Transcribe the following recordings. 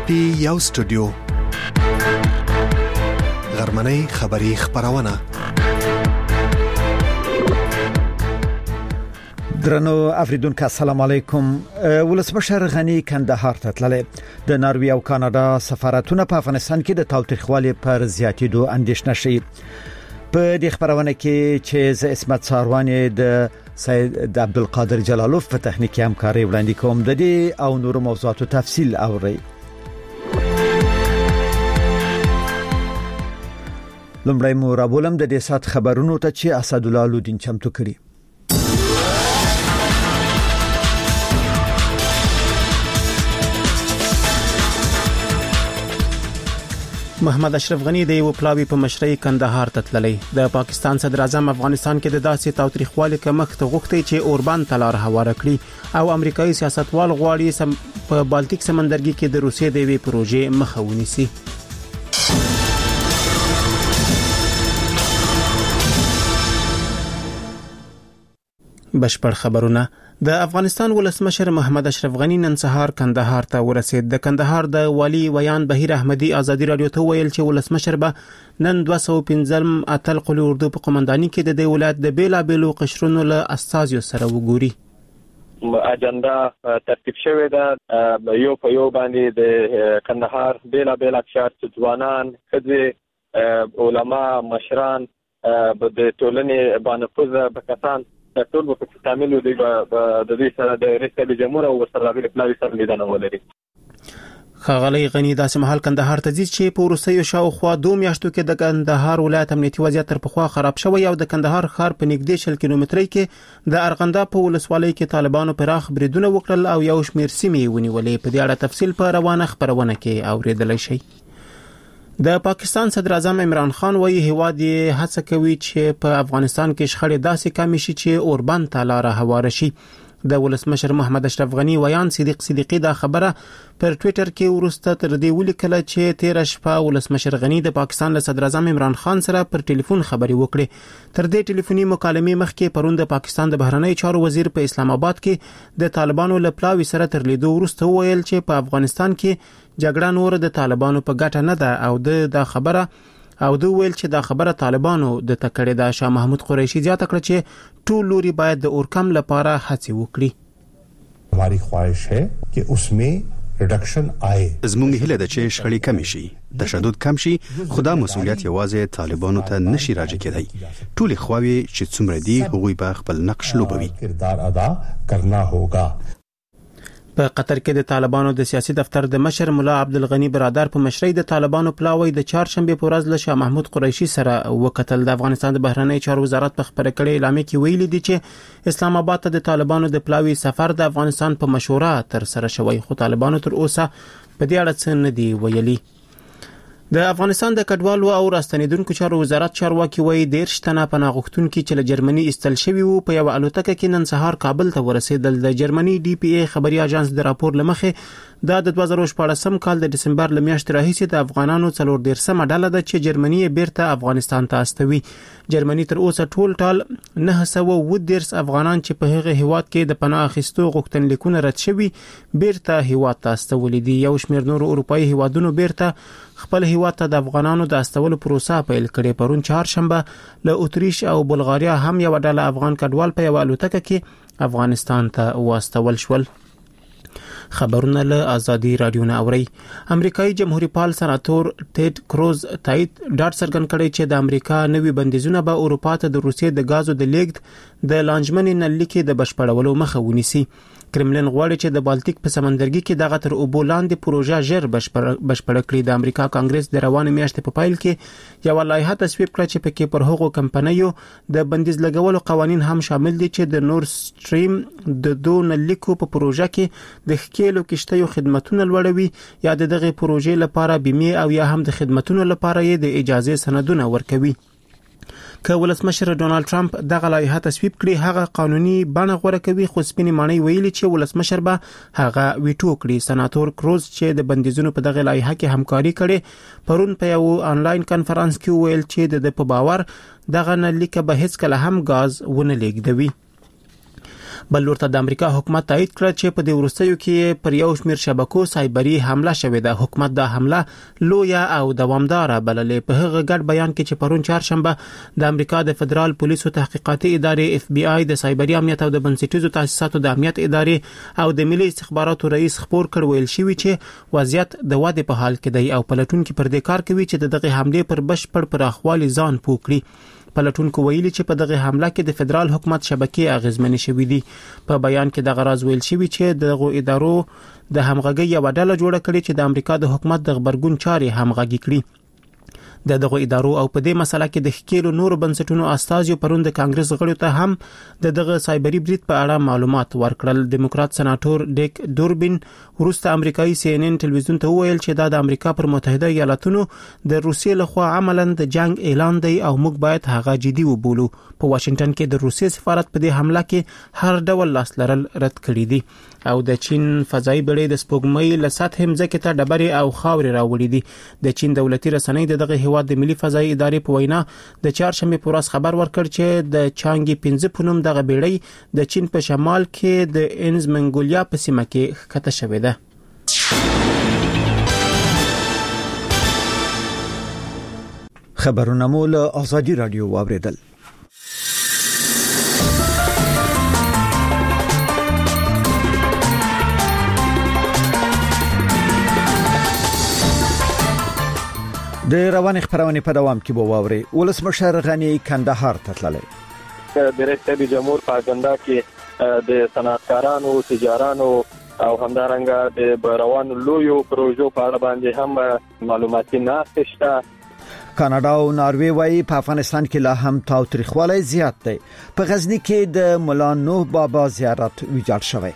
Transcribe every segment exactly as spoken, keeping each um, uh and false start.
پی یو سټوډیو غرمنۍ خبری خبرونه. درنو افریدونکو السلام علیکم. ولسمشر غنی کندهار ته تللی. د ناروې او کاناډا سفارتونه په افغانستان کې د تاوتریخوالي پر زیاتېدو اندېښنه شي. په دې خبرونه کې چې ز اسمت ساروانی د سید عبدالقادر جلالوف په تخنیکی همکاري وړاندې کوم. د دې او نورو موضوعاتو تفصیل اورئ. لومړی مو رابولم د دې سات خبرونو ته چې اسدالله لودین چمتو کړي. محمد اشرف غنی د یو پلاوی په مشرۍ کندهار ته تللی. د پاکستان صدر اعظم افغانستان کې د داسې تاوتریخوالي کمښت غوښتي چې اوربان تلار هواره کړي او امریکایي سیاستوال غواړي سم په بالټیک سمندرګي کې د روسیې د وی پروژې مخه ونیسي. بشپړ خبرونه. د افغانستان ولسمشر محمد اشرف غنی نن سهار کندهار ته ورسید. د کندهار د والی ویان بهیر احمدی ازادي رادیو ته ویل چې ولسمشر به نن دوه سوه و پنځه اتل قلی اردو په قومنداني کې د دې ولایت د بیلا بیلو قشرونو له استازیو سره وګوري. اجنډا ترتیب شوې ده یو په یو باندې د کندهار بیلا بیل افشار ځوانان خځې علما مشران د ټولنې باندې بکتان ټول په تعامل دی د دې سره د رئیس جمهور او سره د پلاوی سره لیدنه ولري. خغلی غنی داسې محل کندهار ته ځي چې په روسیو شاوخوا دوه میاشتو کې د کندهار ولایت امنیتي وضعیت تر پخوا خراب شوی او د کندهار ښار په نږدې شل کیلومترۍ کې د ارغندا په ولسوالۍ کې طالبانو پراخ بریدونه وکړل او یو شمېر سیمې ونیولې. په دې اړه تفصیل په روانه خبرونه کې اوریدلای شئ. د پاکستان صدر اعظم عمران خان وایي هیواد یې هڅه کوي چې په افغانستان کې شخړې داسې کم شي چې اوربان ته لار هواره شي. د ولسمشر محمد اشرف غنی ویان صدیق صدیقی دا خبره پر ټوئیټر کې ورسته تر دې ولیکل چې تیر شپه ولسمشر غنی د پاکستان له صدر اعظم عمران خان سره پر ټلیفون خبري وکړي. تر دې ټلیفوني مکالمې مخکې پرون د پاکستان د بهرنی چارو وزیر په اسلام آباد کې د طالبانو له پلاوی سره تر لیدو ورسته ویل چې په افغانستان کې جګړه نور د طالبانو په ګټه نه ده او د دا خبره او دوی ویل چې دا خبره طالبانو د تکړه د شاه محمود قریشي زیاته کړ چې ټول لوري باید د اورکم لپاره هڅه وکړي. हमारी ख्वाहिश है कि उसमें रिडक्शन आए. زموږ هیله ده چې شخړې کم شي، تشدد کم شي، خدا مسؤلیت یوازې طالبانو ته نشي راځي کېدای. ټول خواوی چې څومره دي هغوی به خپل نقش لوبوي. کردار ادا کرنا ہوگا. په قطر کې د طالبانو د سیاسي دفتر د مشر مولا عبدالغنی برادر په مشرۍ د طالبانو پلاوی د چهارشنبه په ورځ له شاه محمود قریشي سره وکتل. د افغانستان د بهرنی چارو وزارت په خبره کړې اعلامیه کې ویلي دي چې اسلام آباد ته د طالبانو د پلاوی سفر د افغانستان په مشوره تر سره شوی، خو طالبانو تر اوسه په دې اړه څه نه دی ویلي. د افغانستان د کډوالو او راستنیدونکو چارو وزارت چارواکي وایي دیرش تنه پناه غوښتونکي چې له جرمني ایستل شوي وو په یو الوتکه کې نن سهار کابل ته ورسېدل. د جرمني ډي پی ای خبري اژانس د راپور لمخې دا د دوه زره شپاړسم کال د دسمبر ل میاشتې راهیسې د افغانانو څلور دیرشمه ډله ده چې جرمني بیرته افغانستان ته استوي. جرمني تر اوسه ټول ټال نه سوه اووه دیرش افغانان چې په هغه هیواد کې د پناه اخیستو غوښتنلیکونه رد شوي بیرته هیواد ته استولي دي. یو شمېر نور اروپایي هیوادونو بیرته خپل هیواد ته د افغانانو د استولو پروسه پیل کړې. پرون چهارشنبه له اتریش او بلغاریا هم یو ډله افغان کډوال په یو الوتکه کې افغانستان ته واستول شول. خبرونه له آزادي رادیو نه اوري. امریکایي جمهوریت پال سناتور ټیډ کروز تایید ډاټ سرګن کړي چې د امریکا نوي بندیزونه به اروپا ته د روسیې د غازو د لیږد د لانجمنې نل لیکي د بشپړولو مخه ونیسي. کرملین غواړي چې د بالټیک په سمندرګي کې دغه تر اوبو لاندې پروژه ژر بشپړ کړي. د امریکا کانګرس د روانه میاشتې په پایل کې یو لایحه تصویب کړه چې پکې پر هغو کمپنیو د بندیز لګولو قوانین هم شامل دي چې د نور سټریم د دوه نل لیکو په پروژه کې د ښکېلو کشتیو خدماتونه لوړوي یا د دغه پروژې لپاره بیمه او یا هم د خدماتونو لپاره یې د اجازه سندونه ورکوي. که ولسمشر ډونالد ټرمپ دغه لایحه تصویب کړي هغه قانوني بڼه غوړه کوي، خو سپینې ماڼۍ ویلي چې ولسمشر به هغه ویټو کړي. سناتور کروز چې د بندیزونو په دغه لایحه کې همکاري کړي پرون په یو آنلاین کانفرنس کې ویل چې د په باور دغه نه لیکه به هیڅ کله هم غاز ونه لیږدوي. بل ورته د امریکا حکومت تایید کړ چې په دې وروستیو کې پر یو شمېر شبکو سایبري حمله شوې ده. حکومت د حمله لویه او دوامداره بللې. په هغه ګډ بیان کې چې پرون چهارشنبه د امریکا د فدرال پولیسو تحقیقاتي ادارې اف بی آی د سایبري امنیت او د بنسټیزو تاسیساتو د امنیت ادارې او د ملي استخباراتو رئیس خبر کړ ویل شوی چې وضعیت د واده په حال کې دی او پلټونکو پر دې کار کوي چې دغه حمله پر بشپړ پراخوالي ځان پوه کړي. پلټونکو ویلي چې په دغه حمله کې د فدرال حکومت شبکې اغیزمنې شوې دي. په بیان کې دغه راز ویل شوی چې دغه ادارو د همغږي یو ډله جوړه کړې چې د امریکا د حکومت د خبرګون چارې همغږي کړي. د دغه ادارو او په دې مسله کې د خکېلو نور بنسټونو استازي پرون د کانګرس غړو ته هم د دغه سایبري برید په اړه معلومات ورکړل. دیموکرات سناتور ډیک دوربین وروسته امریکایي سی ان ان ټلویزیون ته وویل چې دا د امریکا پر متحده ایالاتونو د روسیې لخوا عملاً د جنگ اعلان دی او موږ باید هغه جدي وبولو. په واشنگټن کې د روسیې سفارت په دې حمله کې هر ډول لاس لرل رد کړی دي او د چین فضایي بېړۍ د سپوږمۍ له سطح مځکې ته ډبرې او خاورې راوړې دي. د چین دولتي رسنۍ دغه هیواد د ملي فضایي ادارې په وینا د چهارشنبه په ورځ خبر ورکړ چې د چانګي پنځه په نوم دغه بېړۍ د چین په شمال کې د انز منګولیا په سیمه کې ښکته شوې ده. خبرونه مول ازادي رادیو واوریدل. د روان خبرونه په دوام کې بو واوري. ولسمشر غنی کندهار ته تللی. د رئیس جمهور په اجنډا کې د صنعتکارانو، تجارانو او همدارنګه د روان لویو پروژو په اړه باندې هم معلوماتي ناستې شته. کاناډا او ناروې وايي په افغانستان کې لا هم تاوتریخوالی زیات دی. په غزنی کې د مولا نوح بابا زیارت ویجاړ شوی.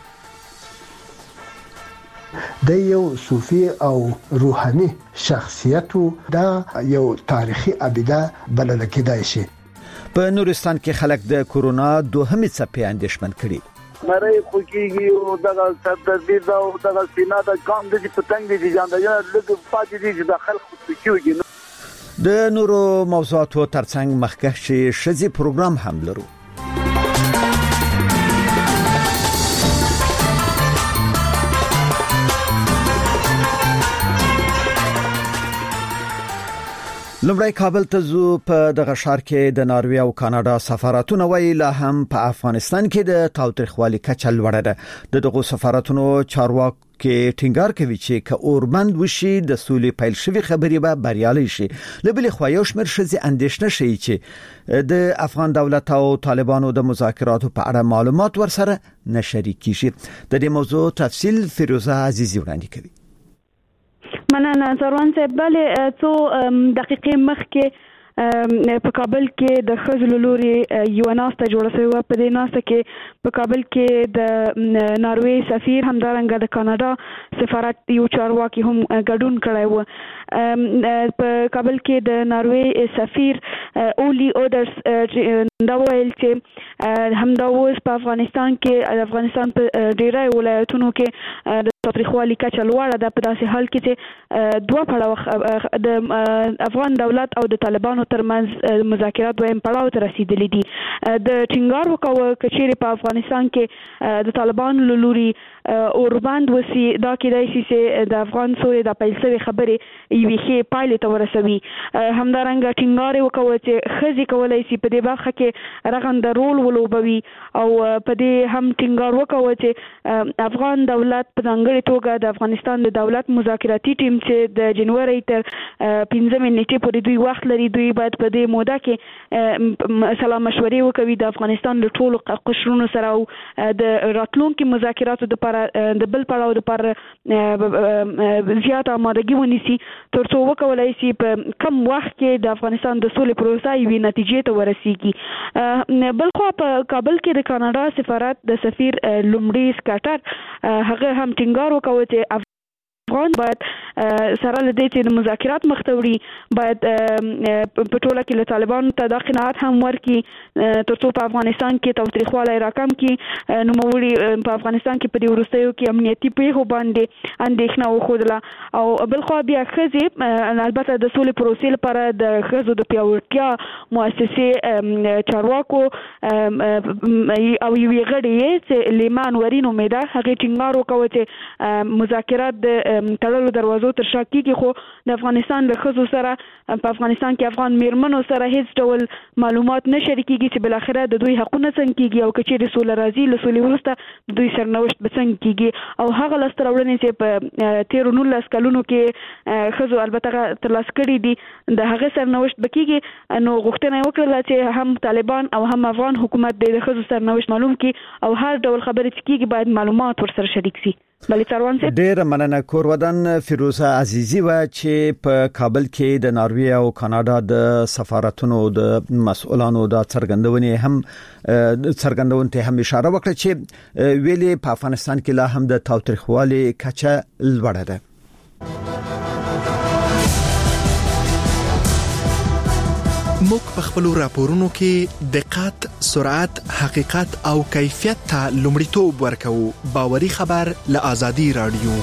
د یو صوفي او روحاني شخصیت دا یو تاریخي ابیده بلل کېدای شي. په نورستان کې خلک د کورونا دوهمې څپې اندېښمن کړي. مړی خو کېږي او دغه سردردي دا او دغه سینا د ګام د پتنګ دي ځان دا لږ پاتې دي چې د خلکو کېږي. د نورو موضوعاتو ترڅنګ مخکښ شذي پروګرام هم لرو. لومړی کابل ته زو. په دغه ښار کې د ناروې او کاناډا سفارتونه ویل هم په افغانستان کې د تاوتریخوالي کچه لوړه ده. د دغه سفارتونو چارواکي ټینګار کوي چې که اوربند وشي د سولې پیل شوی خبرې به بریالي شي. لبلې خو یو شمېر شذي اندېښنه شي چې د افغان دولت او طالبانو د مذاکراتو په اړه معلومات ورسره نشریک شي. د دې موضوع تفصیل فیروزه عزیزی وړاندې کوي. مننه زروان صاحب. بلې څو دقیقې مخکې په کابل کې د خزل لوري یو ناسته جوړه شوې. په دې ناسته کې په کابل کې د ناروې سفیر همدارنګه د کاناډا سفارت یو چارواکي هم ګډون کړی و. په کابل کې د ناروې سفیر اولی اودرس دا ویل چې همدا اوس په افغانستان کې د افغانستان په ډیری ولایتونو کې د تاریخوالي کچه لوړه ده. په داسې حال کې چې دوه پړاو د افغان دولت او د طالبانو ترمنځ مذاکرات دویم پړاو ته رسیدلي دي. د ټینګار وکاوه کچېرې په افغانستان کې د طالبانو لوري اوربند وسی دا کېدای شي چې د افغان سولې د پیل شوې خبرې یوې ښې پایلې ته ورسوي. همدارنګه ټینګار وکاوه چې ښځې کولی شي په دې برخه کې رغنده رول ولوبوي او په دې هم ټینګار وکاوه چې افغان دولت په ځانګړې توګه د افغانستان د دولت مذاکراتي ټیم چې د جنوري تر پنځمې نیټې پورې دوی وخت لري، دوی باید په دې موده کې سلا مشورې وکوي د افغانستان له ټولو قشرونو سره او د راتلونکو مذاکراتو د د بل پړاو لپاره زیاته آمادګي ونیسي تر څو وکولای شي په کم وخت کې د افغانستان د سولې پروسه یوې نتیجې ته ورسیږي. بل خو په کابل کې د کاناډا سفارت د سفیر لومړي سکاټر هغه هم ټینګار وکړ چې افغان باید سره لدې چې د مذاکرات مختوري باید په ټوله کې له طالبانو ته د قناعت هم ورکي ترڅو په افغانستان کې تاوتریخوالی راکم کې نو موري په افغانستان کې په دې وروستیو کې امنیتي پیښو باندې اندېښنه وښودله او بل خو بیا ښځې البته د سولې پروسې لپاره د ښځو د پیاوړتیا مؤسسې چارواکو او یوې غړي چې لیمان ورین امیده هغه ټینګار وکړ چې مذاکرات د تړلو دروازو تر شا کېږي خو د افغانستان له ښځو سره په افغانستان کې افغان میرمنو سره هیڅ ډول معلومات نه شریکېږي چې بالاخره د دوی حقونه څنګه کېږي او که چیرې سوله راځي له سولې وروسته د دوی سرنوشت به څنګه کېږي او هغه لاسته راوړنې چې په تېرو نولس کلونو کې ښځو البته ترلاسه کړي دي د هغه سرنوشت به کېږي نو غوښتنه یې وکړله چې هم طالبان او هم افغان حکومت د ښځو سرنوشت معلوم کړي او هر ډول خبرې چې کېږي باید معلومات ورسره شریک شي. ډېر مننه کورودن فیروزه عزیزی و چې په کابل کې د ناروې او کاناډا د سفارتونو د مسؤلانو د څرګندونې هم څرګندونې ته هم اشاره وکړه چې ویلي په افغانستان کې لا هم د تاوتریخوالي کچه لوړه ده. موږ په خپل راپورونو کې دقت، سرعت، حقیقت او کیفیت ته لومړیتوب ورکوو. باوري خبر له آزادي رادیو.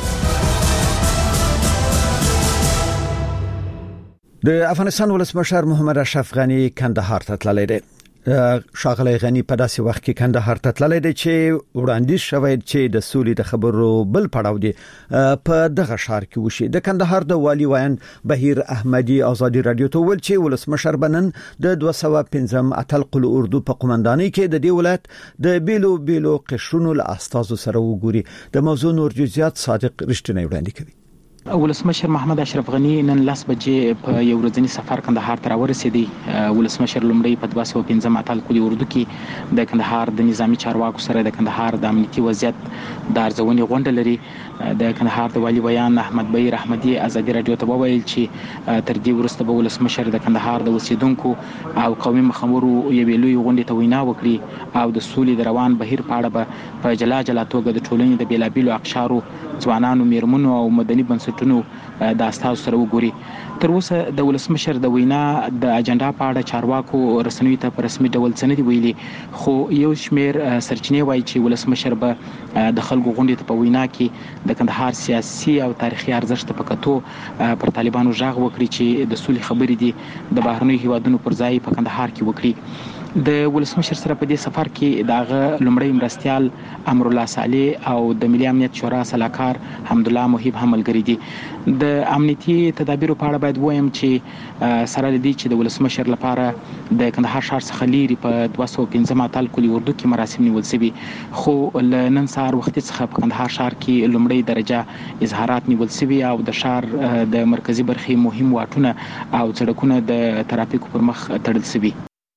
د افغانستان ولسمشر محمد اشرف غنی کندهار ته تللی دی. شاغلی غنی په داسې وخت کې کندهار ته تللی دی چې وړاندیز شوی چې د سولې د خبرو بل پړاو دی په دغه ښار کې وشي. د کندهار د والي ویان بهیر احمدي آزادي رادیو ته ویل چې ولسمشر بنن د دوه سوه پنځم اتل قل اردو په قومندانۍ کې د دې ولایت د بیلو بیلو قشرونو له استازو سره وګوري. د موضوع نور جزئیات صادق رښتینی وړاندې کوي. ولسمشر محمد اشرف غنی نن لاس بجې په یو ورځنی سفر کندهار ته راورسېدی. ولسمشر لومړی په دوه سوه پنځم اتل کلي اردو کې د کندهار د نظامی چارواکو سره د کندهار د امنیتي وضعیت د ارزونې غونډه لري. د کندهار د والي ویان احمد بهیر احمدي آزادي رادیو ته وویل چې تر دې وروسته به ولسمشر د کندهار د اوسیدونکو او قومي مخورو یوې لوی غونډې ته وینا وکړي او د سولې د روان بهیر په اړه به په جلا جلا توګه د ټولنې د بیلابیلو اقشارو ځوانانو، میرمنو او مدني بنسټونو د استازو سره وګوري. تر اوسه د ولسمشر د وینا د اجنډا په اړه چارواکو رسنیو ته په رسمي ډول څه نه دي ویلي، خو یو شمېر سرچینې وایي چې ولسمشر به د خلکو غونډې ته په وینا کې د کندهار سیاسي او تاریخي ارزښت په کتو پر طالبانو غږ وکړي چې د سولې خبرې دي د بهرنیو هیوادونو پر ځای په کندهار کې وکړي. د ولسمشر سره په دې سفر کې دغه لومړی مرستيال امرالله صالح او د ملي امنیت شورا سلاکار حمدالله محیب هم ملګري دي. د امنیتي تدابیرو په اړه باید وایم چې سره لدی چې د ولسمشر لپاره د کندهار ښار څخه لیري په دوه سوه پنځم اتل کلي اردو کې مراسم نیول شوي، خو له نن سهار وختي څخه په کندهار ښار کې لومړی درجه اظهارات نیول شوي او د ښار د مرکزي برخې مهم واټونه او سړکونه د ترافیکو پر مخ تړل شوي.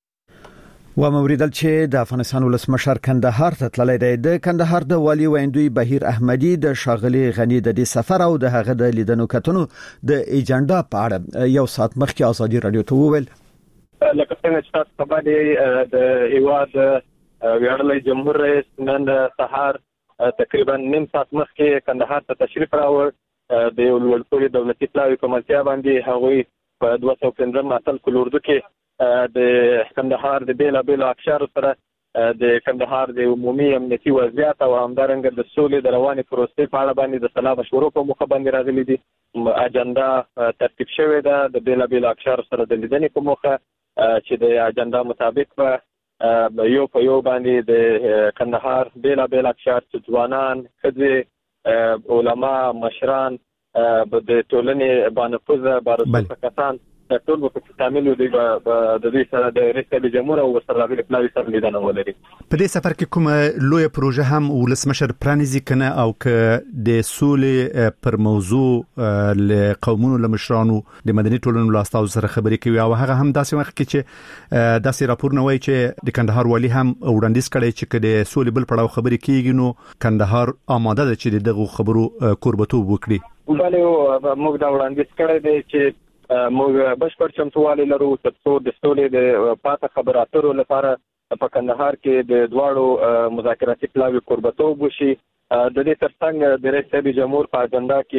و موریدل چې د افغانستان ولسمشر کندهار ته تللی دی. د کندهار د والي ویندوی بهیر احمدي د شاغلی غنی د دې سفر او د هغه د لیدنو کتنو د ایجنډا په اړه یو ساعت مخکې آزادي رادیو ته وویل. لکه څنګه چې تاسو په باندې د هیواد ویاړلی جمهور رئیس نن سهار تقریبا نیم ساعت مخکې کندهار ته تشریف راوړ د یو لوړپوړي دولتي پلاوي په ملتیا باندې هغوی په دوه سوه پنځم اتل کلي اردو کې د کندهار د بیلا بیلا اقشار سره د کندهار د عمومي امنیتي وضعیت او همدارنګه د سولې د روانې پروسې په اړه باندې د سلا مشورو په موخه باندې راغلي دي. اجنډا ترتیب شوې ده د بیلا بیلا اقشار سره د لیدنې په موخه چې د اجنډا مطابق په یو په یو باندې د کندهار بیلا بیلا اقشار ځوانان، ښځې، علما، مشران، د ټولنې بانفوذه بارزو کسان ټول په شامل دي د دې سره د رئیس جمهور او سره راغلي پلاوي سره لیدنه ولري. په دې سفر کې کوم لوی پروژه هم ولسمشر پرانیزي کنه او ک د سولې پر موضوع له قومونو له مشرانو د مدني ټولنو له استازو سره خبرې کوي او هغه هم داسې وخت کې چې داسې راپور نه وایي چې د کندهار والی هم وړاندیز کړي چې د سولې بل پړاو خبرې کیږي نو کندهار آماده ده چې دغه خبرو کوربتوب وکړي. بله موږ دا وړاندیز کړی دی چې موږ بشپړ چمتووالی لرو ترڅو د سولې د پاته خبرو اترو لپاره په کندهار کې د دواړو مذاکراتي پلاوي کوربتوب وشي. د دې ترڅنګ د رئیس جمهور په اجنډا کې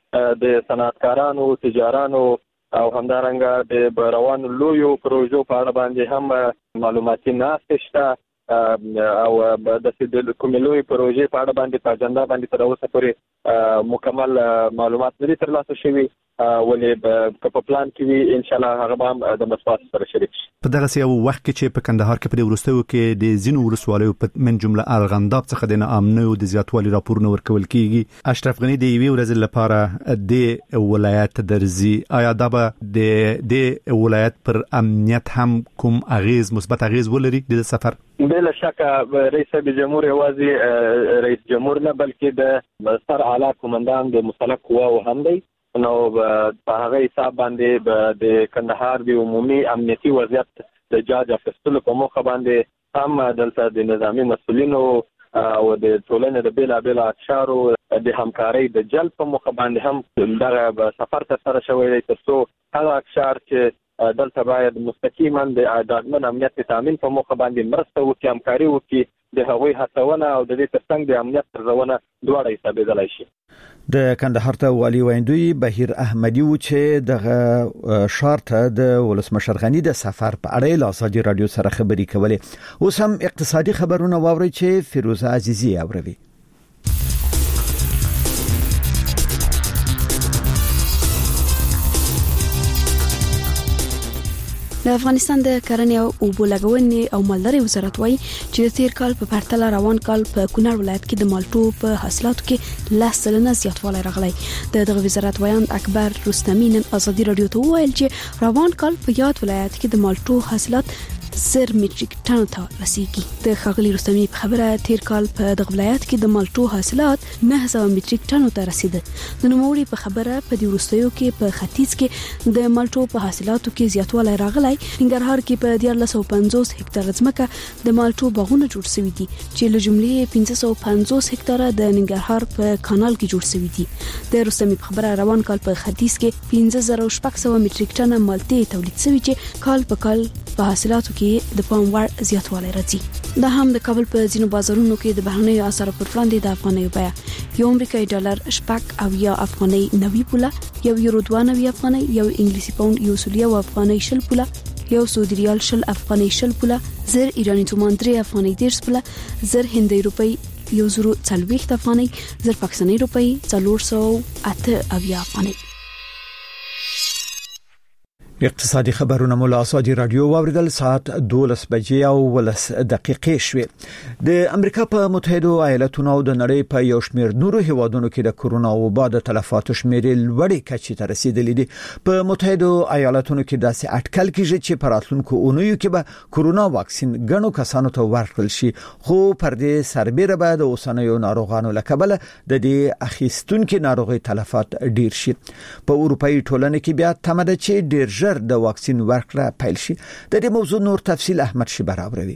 د صنعتکارانو تجارانو او همدارنګه د روانو لویو پروژو په اړه باندې هم معلوماتي ناستې شته او د کومې لویې پروژې په اړه باندې په اجنډا باندې تر اوسه پورې مکمل معلومات نه دي ترلاسه شوي ولې په پلان کې وي ان شاء الله هغه به د مسوات سره شریک شي. په دغه سیاو وخت کې چې په کندهار کې په ورستیو کې د زینو ولسوالیو په من جمله ارغنداب څخه د ناامنیو د زیاتوالي راپورونه ورکول کیږي. اشرف غنی د یوې ورځې لپاره د ولایت درځي، آیا دا به د د ولایت پر امنیت هم کوم اغیز مثبت اغیز ولري د سفر؟ بلا شک رئیس جمهور یوازې رئیس جمهور نه بلکې د سر اعلی کمانډان د مسلح قواو هم دی. نو په هغه حساب باندې د کندهار د عمومي امنیتي وضعیت د جاج اخیستلو په موخه باندې هم دلته د نظامی مسؤلینو او د ټولنې د بیلا بیلا اقشارو د همکارۍ د جلب په موخه باندې هم دغه سفر ترسره شوی دی ترڅو هغه اقشار چې دلته باید مستقیما د ډاډمن امنیت تامین په موخه باندې مرسته وکړي، همکاري وکړي، د هغوی هڅونه او د دې ترڅنګ د امنیت ترونه دواړه حسابېدلی شي. د کندهار ته والی ویندوی بهیر احمدی و چې د شار ته د ولسمشر غنی د سفر په اړه له ازادي رادیو سره خبري کولې. اوس هم اقتصادي خبرونه واوري چې فیروزه عزیزی اوروي. د افغانستان د کرنې او اوبو لګونې او مالدارۍ وزارت وايي چې د تیر کال په پرتله روان کال په کونړ ولایت کې د مالټو په حاصلاتو کې لس سلنه زیاتوالی راغلی. د دغه وزارت وایي اکبر رستمی نن ازادي رادیو ته وویل چې روان کال په یاد ولایت کې د مالټو حاصلات زر میټریک ټن ته رسیدي. د ښاغلي رستمی په خبره تیر کال په دغه ولایت کې د مالټو حاصلات نه سوه میټریک ټن ته رسیدل. د نوموړي په خبره په دې وروستیو کې په ختیځ کې د مالټو په حاصلاتو کې زیاتوالی راغلی. ننګرهار کې په دیارلس سوه پنځوس هکتاره ځمکه د مالټو باغونه جوړ شوي دي چې له جملې پنځه سوه پنځوس هکتاره د ننګرهار په کانال کې جوړ شوي دي. د رستمی په خبره روان کال په ختیځ کې پنځه زره شپږ سوه میټریک ټن مالټې تولید شوي چې کال په کال په حاصلاتو کې د پام وړ زیاتوالی راځي. دا هم د کابل په ځینو بازارونو کې د بهرنیو اسعارو پر وړاندې د افغانیو بیه یو امریکایي ډالر شپږ او یا افغاني نوي پوله، یو یورو دوه نوي افغاني، یو انګلیسي پاوند یو سل یو افغاني شل پوله، یو سعودي ریال شل افغاني شل پوله، زر ایرانی تومان درې افغاني دېرش پوله، زر هندۍ روپۍ یو زرو څلوېښت افغاني، زر پاکستاني روپۍ څلور سوه اته اویا افغاني. اقتصادي خبرونه مولا ازادي رادیو واوریدل. ساعت دولس بجې او ولس دقیقې شوې. د امریکا په متحده ایالاتونو او د نړۍ په یو شمېر نورو هیوادونو کې د کورونا وبا د تلفاتو شمیرې لوړې کچې ته رسیدلې دي. په متحده ایالاتونو کې داسې اټکل کیږي چې په راتلونکو اونیو کې به کورونا واکسین ګڼو کسانو ته ورکړل شي، خو پر دې سربېره به د اوسنیو ناروغانو له کبله د دې اخیستونکو ناروغي تلفات ډیر شي. په اروپאי ټولنه کې بیا تمده چې ډیر د واکسین ورکړه پیل شي. د دې موضوع نور تفصیل احمد شبر اوروي.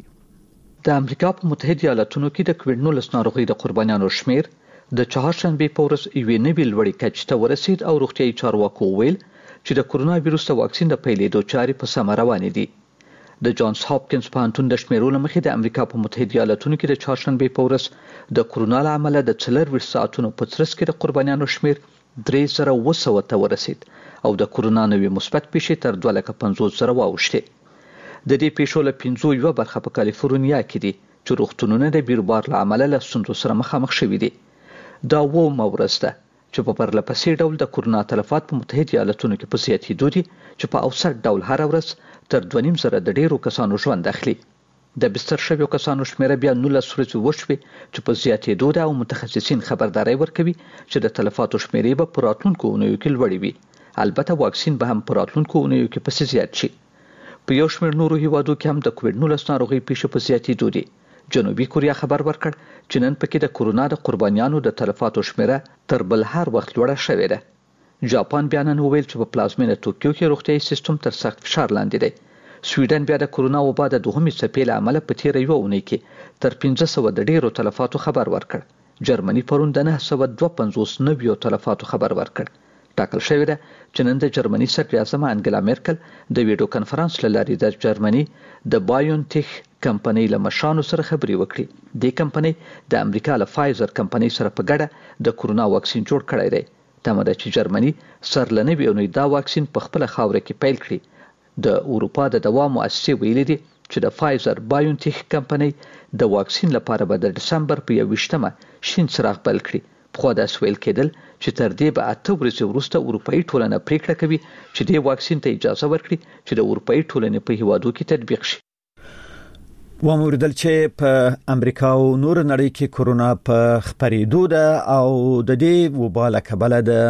د امریکا په متحده ایالاتونو کې د کووډ نولس ناروغي د قربانیانو شمیر د چهارشنبه په ورځ یوې نوې لوړې کچې ته ورسید او روغتیايي چارواکو ویل چې د کورونا وایروس د واکسین د پیلېدو چارې په سمه روانې دي. د جانز هاپکینز پوهنتون د شمیرو له مخې د امریکا په متحده ایالاتونو کې د چهارشنبه په ورځ د کورونا له امله د څلورویشت ساعتونو په ترڅ کې د قربانیانو شمیر درې زره اوه سوه ته ورسید او د کورونا نوې مثبت پیښې تر دوه لکه پنځوس زره واوښتې. د دې پیښو له پنځو یوه برخه په کالیفورنیا کې دي چې روغتونونه د بیروبار له امله له ستونزو سره مخامخ شوي دي. دا اوومه ورځ ده چې په پرله پسې ډول د کورونا تلفات په متحده ایالاتونو کې په زیاتېدو دي چې په اوسط ډول هره ورځ تر دوه نیم زره د ډیرو کسانو ژوند اخلي. د بستر شویو کسانو شمیره بیا نولس ورځې وشوې چې په زیاتېدو ده او متخصصین خبرداری ورکوي چې د تلفاتو شمیرې به په راتلونکو اونیو کې لوړې وي. البته واکسین به هم په راتلونکو اونیو کې پسې زیات شي. په یو شمېر نورو هیوادو کې هم د کووډ نولس ناروغۍ پیښې په زیاتېدو دي. جنوبي کوریا خبر ورکړ چې نن پکې د کورونا د قربانیانو د تلفاتو شمیره تر بل هر وخت لوړه شوې ده. جاپان بیا نن وویل چې په پلازمینه توکیو کې روغتیايي سیستم تر سخت فشار لاندې دی. سویډن بیا د کورونا وبا د دوهمې څپې له امله په تیره یوه اونۍ کې تر پنځه سوه د ډیرو تلفاتو خبر ورکړ. جرمني پرون د نه سوه دوه پنځوس نویو تلفاتو خبر ورکړ. ټاکل شوې ده چې نن د جرمني صدر اعظم انګلا میرکل د ویډیو کانفرنس له لارې د جرمني د بایونټیک کمپنۍ له مشرانو سره خبرې وکړې. دې کمپنۍ د امریکا له فایزر کمپنۍ سره په ګډه د کورونا واکسین جوړ کړی دی. تمه ده چې جرمني سرلنوي اونۍ دا واکسین په خپل خاوره کې پیل کړي. د اروپا د دوا مؤسسې ویلي دي چې د فایزر بایونټیک کمپنۍ د واکسین لپاره به د دسمبر په یوویشتمه شین څراغ بل کړي. خو دا سویل کېدل چې تر دې به اته ورځې وروسته اروپאי ټولنه پریکړه کوي چې د واکسین ته اجازه ورکړي چې د اروپאי ټولنې په هیوادو کې تطبیق شي. وموردل چې په امریکا او نور نړۍ کې کورونا په خپرېدو ده او د دې وبا له کبله د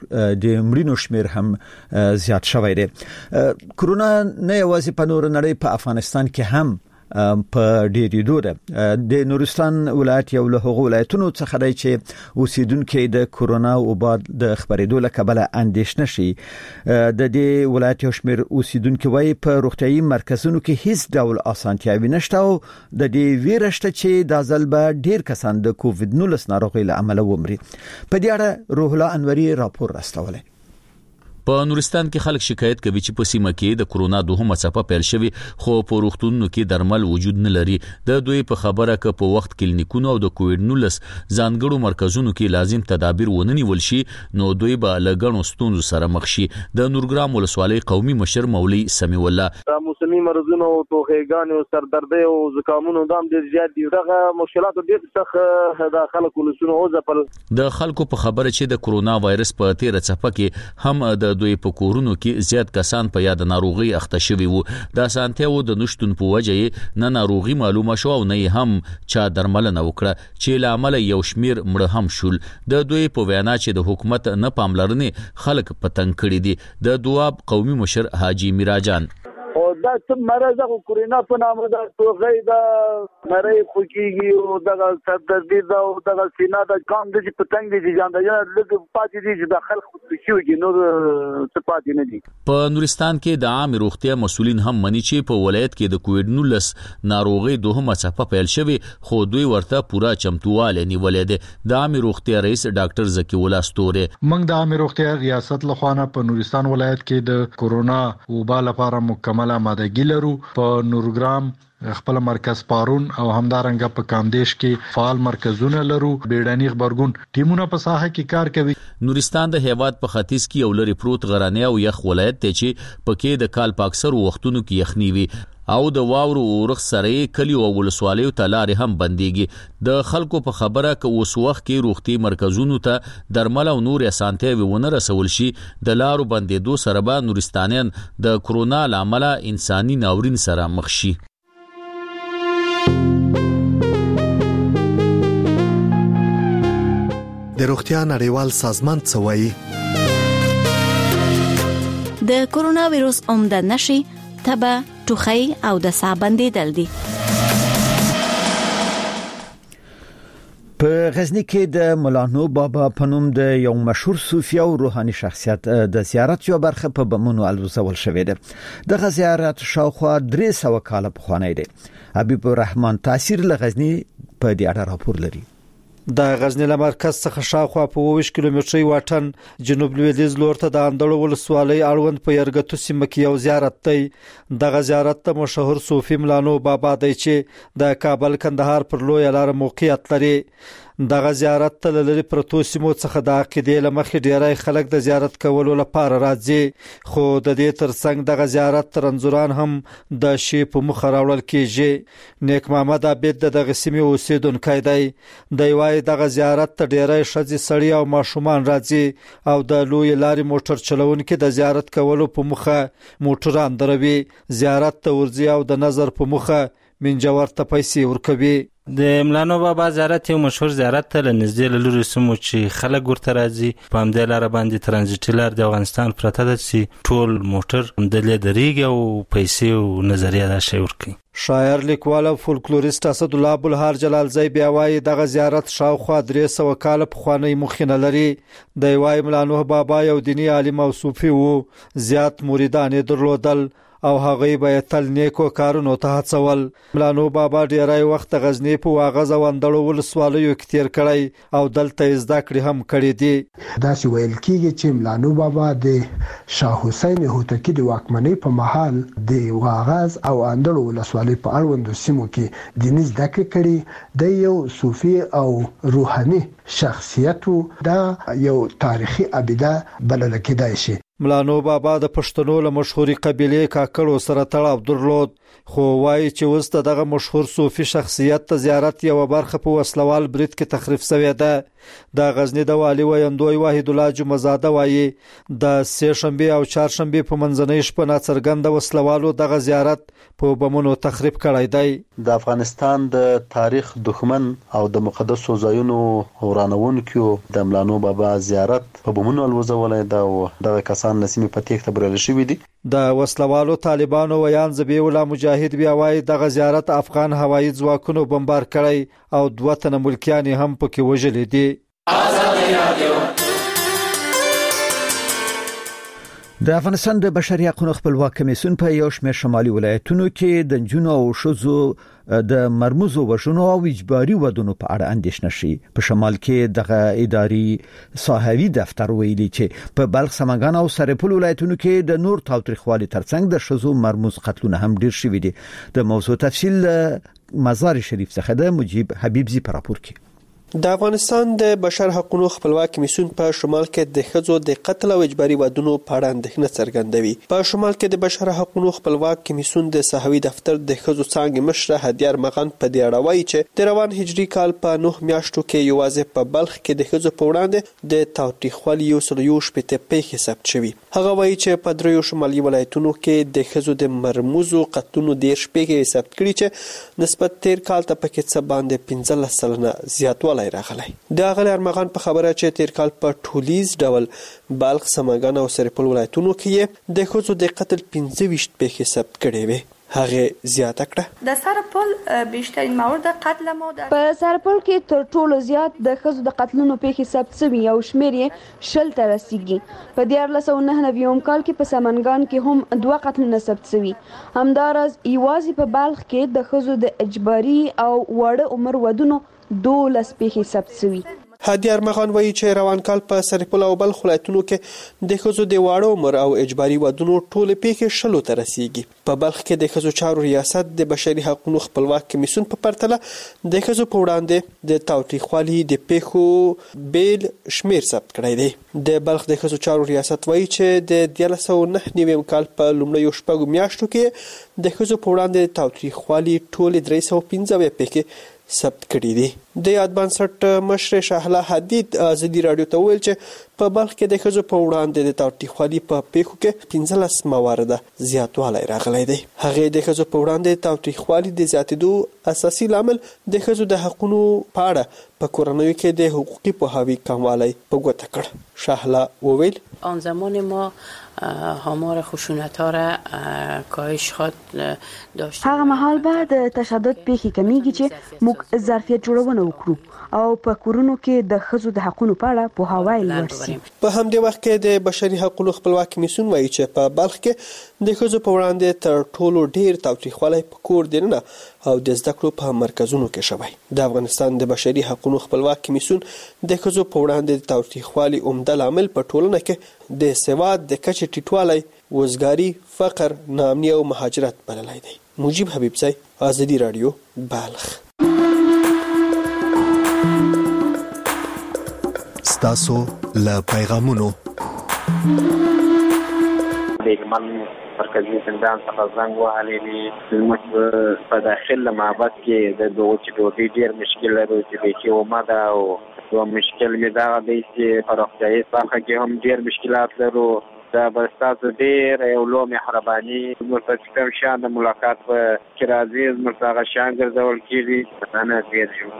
د مړینو شمیر هم زیات شوی دی. کورونا نه یوازې په نور نړۍ په افغانستان کې هم په ډېرېدو ده. د نورستان ولایت یو له هغو ولایتونو څخه دی چې اوسیدونکو د کورونا وبا د خپرېدو له کبله اندېښنه شي. د دې ولایت یو شمېر اوسیدونکو وايي په روغتيایي مرکزونو کې هیڅ ډول اسانتیاوي نشته او د دې ویره شته چې د ځل به ډېر کسان د کووډ نولس ناروغۍ له امله ومري. په دې اړه روح الله انوري راپور راستولی. په نورستان کې خلک شکایت کوي چې په سیمه کې د کورونا دوهمه څپه پیل شوی خو په روغتونونو کې درمل وجود نه لري. د دوی په خبره ک په وخت کلینیکونو او د کووډ نولس ځانګړو مرکزونو کې لازم تدابیر ونه نیول شي نو دوی به لګڼو ستونزو سره مخ شي. د نورګرام ولسوالۍ قومي مشر مولوي سمي الله موسمي مرزونو او توخېګان او سردردي او زکامونو دام ډېر زیات دي. دغه مشکلات ډېر څخه د خلکو لسونو او ځپل د خلکو په خبره چې د کورونا وایرس په تیر څپه کې هم د دوی په کورونو کې زیات کسان په یاد ناروغي اخته شوي وو. د سانتیو د نشټون په وجه نه ناروغي معلومه شو او نه هم چا درملنه وکړه چې لامل یو شمیر مړه هم شول. د دوی په وینا چې د حکومت نه پاملرنه خلک پتنګ کړي دي. د دواب قومي مشر حاجی میراجان او دا څه مرز او کورونا په نامه دا توغې دا مړې خوږيږي او دا سردردي دا او دا سینا دا کام د پتنګ دي ځان دا لږ پاتې دي چې د خلک خوشيږي نو څه پاتې نه دي. په نورستان کې د عام روغتیا مسولین هم مني چې په ولایت کې د کووډ نولس ناروغي دوهمه څپه پیل شوی خو دوی ورته پورا چمتواله نیولې ده. د عام روغتیا رئیس ډاکټر زکی الله ستوره موږ د عام روغتیا ریاست لخوا په نورستان ولایت کې د کورونا وبا لپاره مکمل آمادګي لرو. په نورګرام خپل مرکز پارون او همدارنګه په کامدیش کې فعال مرکزونه لرو. بیړني خبرګون ټیمونه په ساحه کې کار کوي. نورستان د هیواد په ختیځ کې یو لري پروت غرانه او یخ ولایت ته چې پکې د کال په اکثر وختونو کې یخنی وي او د واورو اورخ سره کلی او ولسوالیو ته لارې هم بنديږي. د خلکو په خبره ک اوس وخت کې روغتي مرکزونو ته درمل او نور اسانتیاوي ونه رسول شي د لارو بندیدو سره به نورستانیان د کورونا لامل انساني ناورین سره مخ شي. د روغتیا نړیوال سازمان څه وایي؟ د کورونا وایروس عمده نشي تبه ټوخی او د ساه بندیدل دي. په غزنی کې د مولانا بابا په نوم د یو مشهور صوفي او روحاني شخصیت د زیارت یو برخه په بمونو الوزول شوې ده. د زیارت شاوخوا درې سوه کاله پخوانی دی. حبیب الرحمن تاثیر له غزنی په دې اړه راپور لري. د غزنی له مرکز څخه شاوخوا په اووه کیلومتري واټن جنوب لویدیځ لور ته د اندړو ولسوالۍ اړوند په یرګتو سیمه کې یو زیارت دی. دغه زیارت ته مشهور صوفي مولانا بابا دی چې د کابل کندهار پر لوی لار موقعیت لري. دغه زیارت ته لری پروتو سیمو څخه د عقیدې لمخې ډیری خلک د زیارت کولو لپاره راځي خو د دې ترڅنګ دغه زیارت ترنځوران هم د شی په مخ راوړل کیږي. نیک محمد عبد دغه سیمې اوسیدونکی دی. د وای دغه زیارت ته ډیری شذې سړی او ماشومان راځي او د لوی لارې موټر چلونکي د زیارت کولو په مخه موټران دروي. زیارت ته ورځي او د نظر په مخه منجور ته پیسې ورکوي. د مولانا بابا زیارت یو مشهور زیارت ته لنږدې له لوري سمو چې خلک ورته راځي. په همدې لار باندې ترانزیټي لار د افغانستان پرته ده چې ټول موټر همدلته درېږي او پیسې او نظریه دا شی ورکوي. شاعر لیکوال او فولکلوریست اسد الله ابوالهار جلالزی بیا وایي دغه زیارت شاوخوا درې سوه کاله پخوانی مخینه لري. د وای مولانا بابا یو دینی عالم او صوفي وو. زیات مریدان درلودل او هغه به تل نیکو کارونو ته هڅول. ملانو بابا ډیرای وخت غزنی په واغز او اندړو ولسوالیو کې تیر کړی او دلته زده کړې هم کړې دي. دا سی ویل کیږي چې ملانو بابا د شاه حسین هوتکی د واکمنۍ په مهال د واغز او اندړو ولسوالۍ په اړوندو سیمو کې دیني زده کړې کړې. د یو صوفي او روحاني شخصیت دا یو تاریخي ابیده بلل کېدای شي. ملانو بابا د پښتنو له مشهوري قبيله کاکړو سره تړاو درلود، خو وایي چې وسته دغه مشهور صوفي شخصیت ته زیارت یو برخه په وسلوال برید کې تخریب شوی ده. د غزنی د والی ویندوی واحد الله جمعزاده وایي د سه شنبه او چهار شنبه په منځنۍ شپه ناڅرګند وسلوالو دغه زیارت په بمونو تخریب کړی دی. د افغانستان د تاریخ دښمن او د مقدسو ځایونو ورانونکو د ملانو بابا زیارت په بمونو الوزولای دا او دغه کسان نسیمه په تیښته برل شوی دي. د وسلوالو طالبانو ویان زبی الله مجاهد بیا وایي دغه زیارت افغان هوایي ځواکونو بمبار کړی او دوه تنه ملکیان هم پکې وژل دي. د افغانستان د بشري حقوقو خپلواک کمیسیون په یو شمېر شمالي ولایتونو کې د جنونو او شذو د مرموزو وژنو او اجباري ودونو په اړه اندېښنه شي. په شمال کې دغه اداري صحوي دفتر ویلي چې په بلخ، سمنګان او سرپل ولایتونو کې د نور تاوتریخوالي ترڅنګ د شذو مرموز قتلونه هم ډیر شوي دي. د موضوع تفصیل مزار شریف څخه د مجيب حبیب زی په راپور کې. د افغانستان د بشر حقوقو خپلواک کمیسیون په شمال کې د ښځو د قتل او اجباري ودونو په اړه اندېښنه څرګندوي. په شمال کې د بشر حقوقو خپلواک کمیسیون د صحوي دفتر د ښځو څانګې مشره هدیار مغان په دې اړه وایي چې د روان هجري کال په نه میاشتو کې یوازې په بلخ کې د ښځو په وړاندې د تاوتریخوالي یو سل یو شپېته پیښې ثبت شوي. هغه وایي چې په دریو شمالي ولایتونو کې د ښځو د مرموزو قتلونو ډېر پیښې ثبت کړي چې نسبت تیر کال ته پکې څه باندې پنځلس سلنه زیاتوالی راغلی. د اغلی ارمغان په خبره چې تیر کال په ټولیز ډول بلخ، سمنګان او سرپل ولایتونو کې د ښځو د قتل پنځه ویشت پیښې ثبت کړې وې. هغه زیاته کړه د سرپل بیشترین مورد قتل مو په سرپل کې تر ټولو زیات د ښځو د قتلونو پیښې ثبت شوي او شمېر یې شل ته رسیږي. په دیارلس سوه نهه نوي کال کې په سمنګان کې هم دوه قتلونه ثبت شوي. همداراز یوازې په بلخ کې د ښځو د اجباري او واړه عمر ودونو دولس پیښې ثبت شوي. هادي ارمغان وایي چې روان کال په سرپل او بلخ ولایتونو کې د ښځو د واړه عمر او اجباري ودونو ټولې پیښې شلو ته رسیږي. په بلخ کې د ښځو چارو ریاست د بشري حقوقو خپلواک کمیسیون په پرتله د ښځو په وړاندې د تاوتریخوالي د پیښو بیل شمیر ثبت کړی دی. د بلخ د ښځو چارو ریاست وایي چې د دیارلس سوه نهه نوي کال په لومړیو شپږو میاشتو کې د ښځو په وړاندې د تاوتریخوالي ټولې درې سوه پنځه پیښې ثبت کړي دي. د یاد بنسټ مشر شهلا حدید ازادي رادیو ته ویل چې په بلخ کې د ښځو په وړاندې د تاوتریخوالي په پیښو کې پنځلس موارد زیاتوالی راغلی دی. هغه د ښځو په وړاندې تاوتریخوالي د زیاتېدو اساسي لامل د ښځو د حقوقو په اړه په کورنیو کې د حقوقي پوهاوي کموالی په ګوته کړ. شهلا وویل آن زمان ما آمار خشونت ها را کاهش خواهد داشت. هغه مهال بعد تشدد پیښې کمیږي چې موږ ظرفیت جوړونه وکړو او په کورونو کې د ښځو د حقوقو په اړه پوهاوی لوړ شي. په همدې وخت کې د بشري حقوقو خپلواک کمیسیون وایي چې په بلخ کې د ښځو په وړاندې تر ټولو ډیر تاوتریخوالی په کور دننه او د زده کړو په مرکزونو کې شوی. د افغانستان د بشري حقوقو خپلواک کمیسیون د ښځو په وړاندې د تاوتریخوالي عمده لامل په ټولنه کې د سواد د کچې ټیټوالی، وزګاري، فقر، ناامني او مهاجرت بللی دی. مجيب حبیب زی، ازادي رادیو، بلخ. ستاسو له پیغامونو بیگمن مرکزی زندان څخه زنګ وهلی دی. زموږ په داخل معبد کې د دغو چې ډوډۍ ډېر مشکل لرو چې بیخي ومه ده او یو مشکل مې دغه دی چې په روغتیایي برخه کې هم ډېر مشکلات لرو. دا به ستاسو ډېر یو لوی مهرباني زموږ ته چې کوم شیان د ملاقات په کې راځي زموږ ته هغه شیان ګرځول کېږي. مننه ډېر ژور.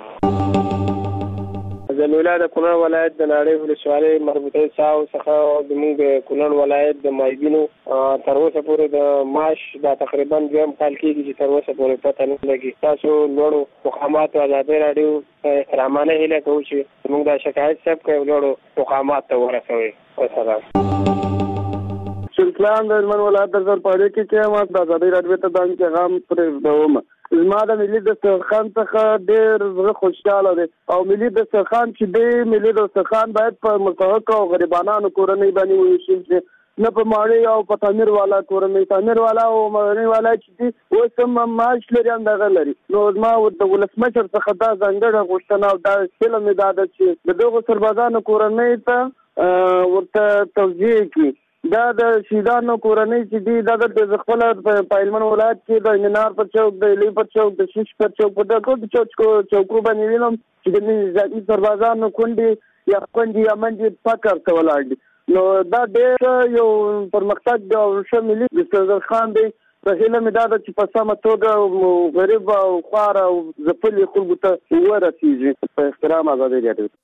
زموږ د کونړ ولایت د ناړۍ ولسوالۍ مربوطه ساو څخه زموږ د کونړ ولایت د مایبینو تر اوسه پورې د معاش دا تقریبا دویم کال کېږي چې تر اوسه پورې پته نه لګي. تاسو لوړو مقاماتو ازادي رادیو احترامانه هیله کوو چې زموږ د شکایت ثبت کړئ لوړو مقامات ته ورسوئ. والسلام. څوک اسلام د هلمند ولایت د زرپاړې کې کې ما د ازادۍ راډیو ته دا پیغام پرې دوم. زما د ملي دسترخوان څخه ډېر زړه خوشاله دی او ملي دسترخوان چې دی ملي دسترخوان باید په مستحق او غریبانو کورنۍ باندې وویشل شي، نه په ماړی او په تعمیر والا کورنۍ. تعمیر والا او ماړی والا چې دی اوس هم معاش لري همدغه لري. نو زما د ولسمشر څخه دا ځانګړې غوښتنه او دا هیله مې دا ده چې د دغو سربازانو کورنۍ ته ورته توجیه کړي. دا د شهیدانو کورنۍ چې دي دا د خپل په هلمند ولایت کې د مینار پر چوک، د ایلی پر چوک، د شیش پر چوک، په دغه ټول چوکو باندې وینم چې د نظامي سربازانو کونډې یا کونډې یا منډې فقر ته ولاړ دي. نو دا ډېر یو پرمختګ دی او ښه ملي دسترخوان دی. په هیله مې دا ده چې په سمه توګه غریب او خوار او ځپلي خلکو ته ورسېږي. په احترام ازادي راډیو.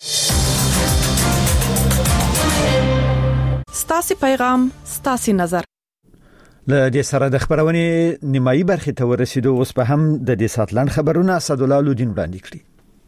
ستاسي پیغام ستاسي نظر. له دې سره د خبرونې نیمایي برخې ته ورسېدو. اوس په هم د دې ساتلن خبرونه اسدالله لودین وړاندې کړي.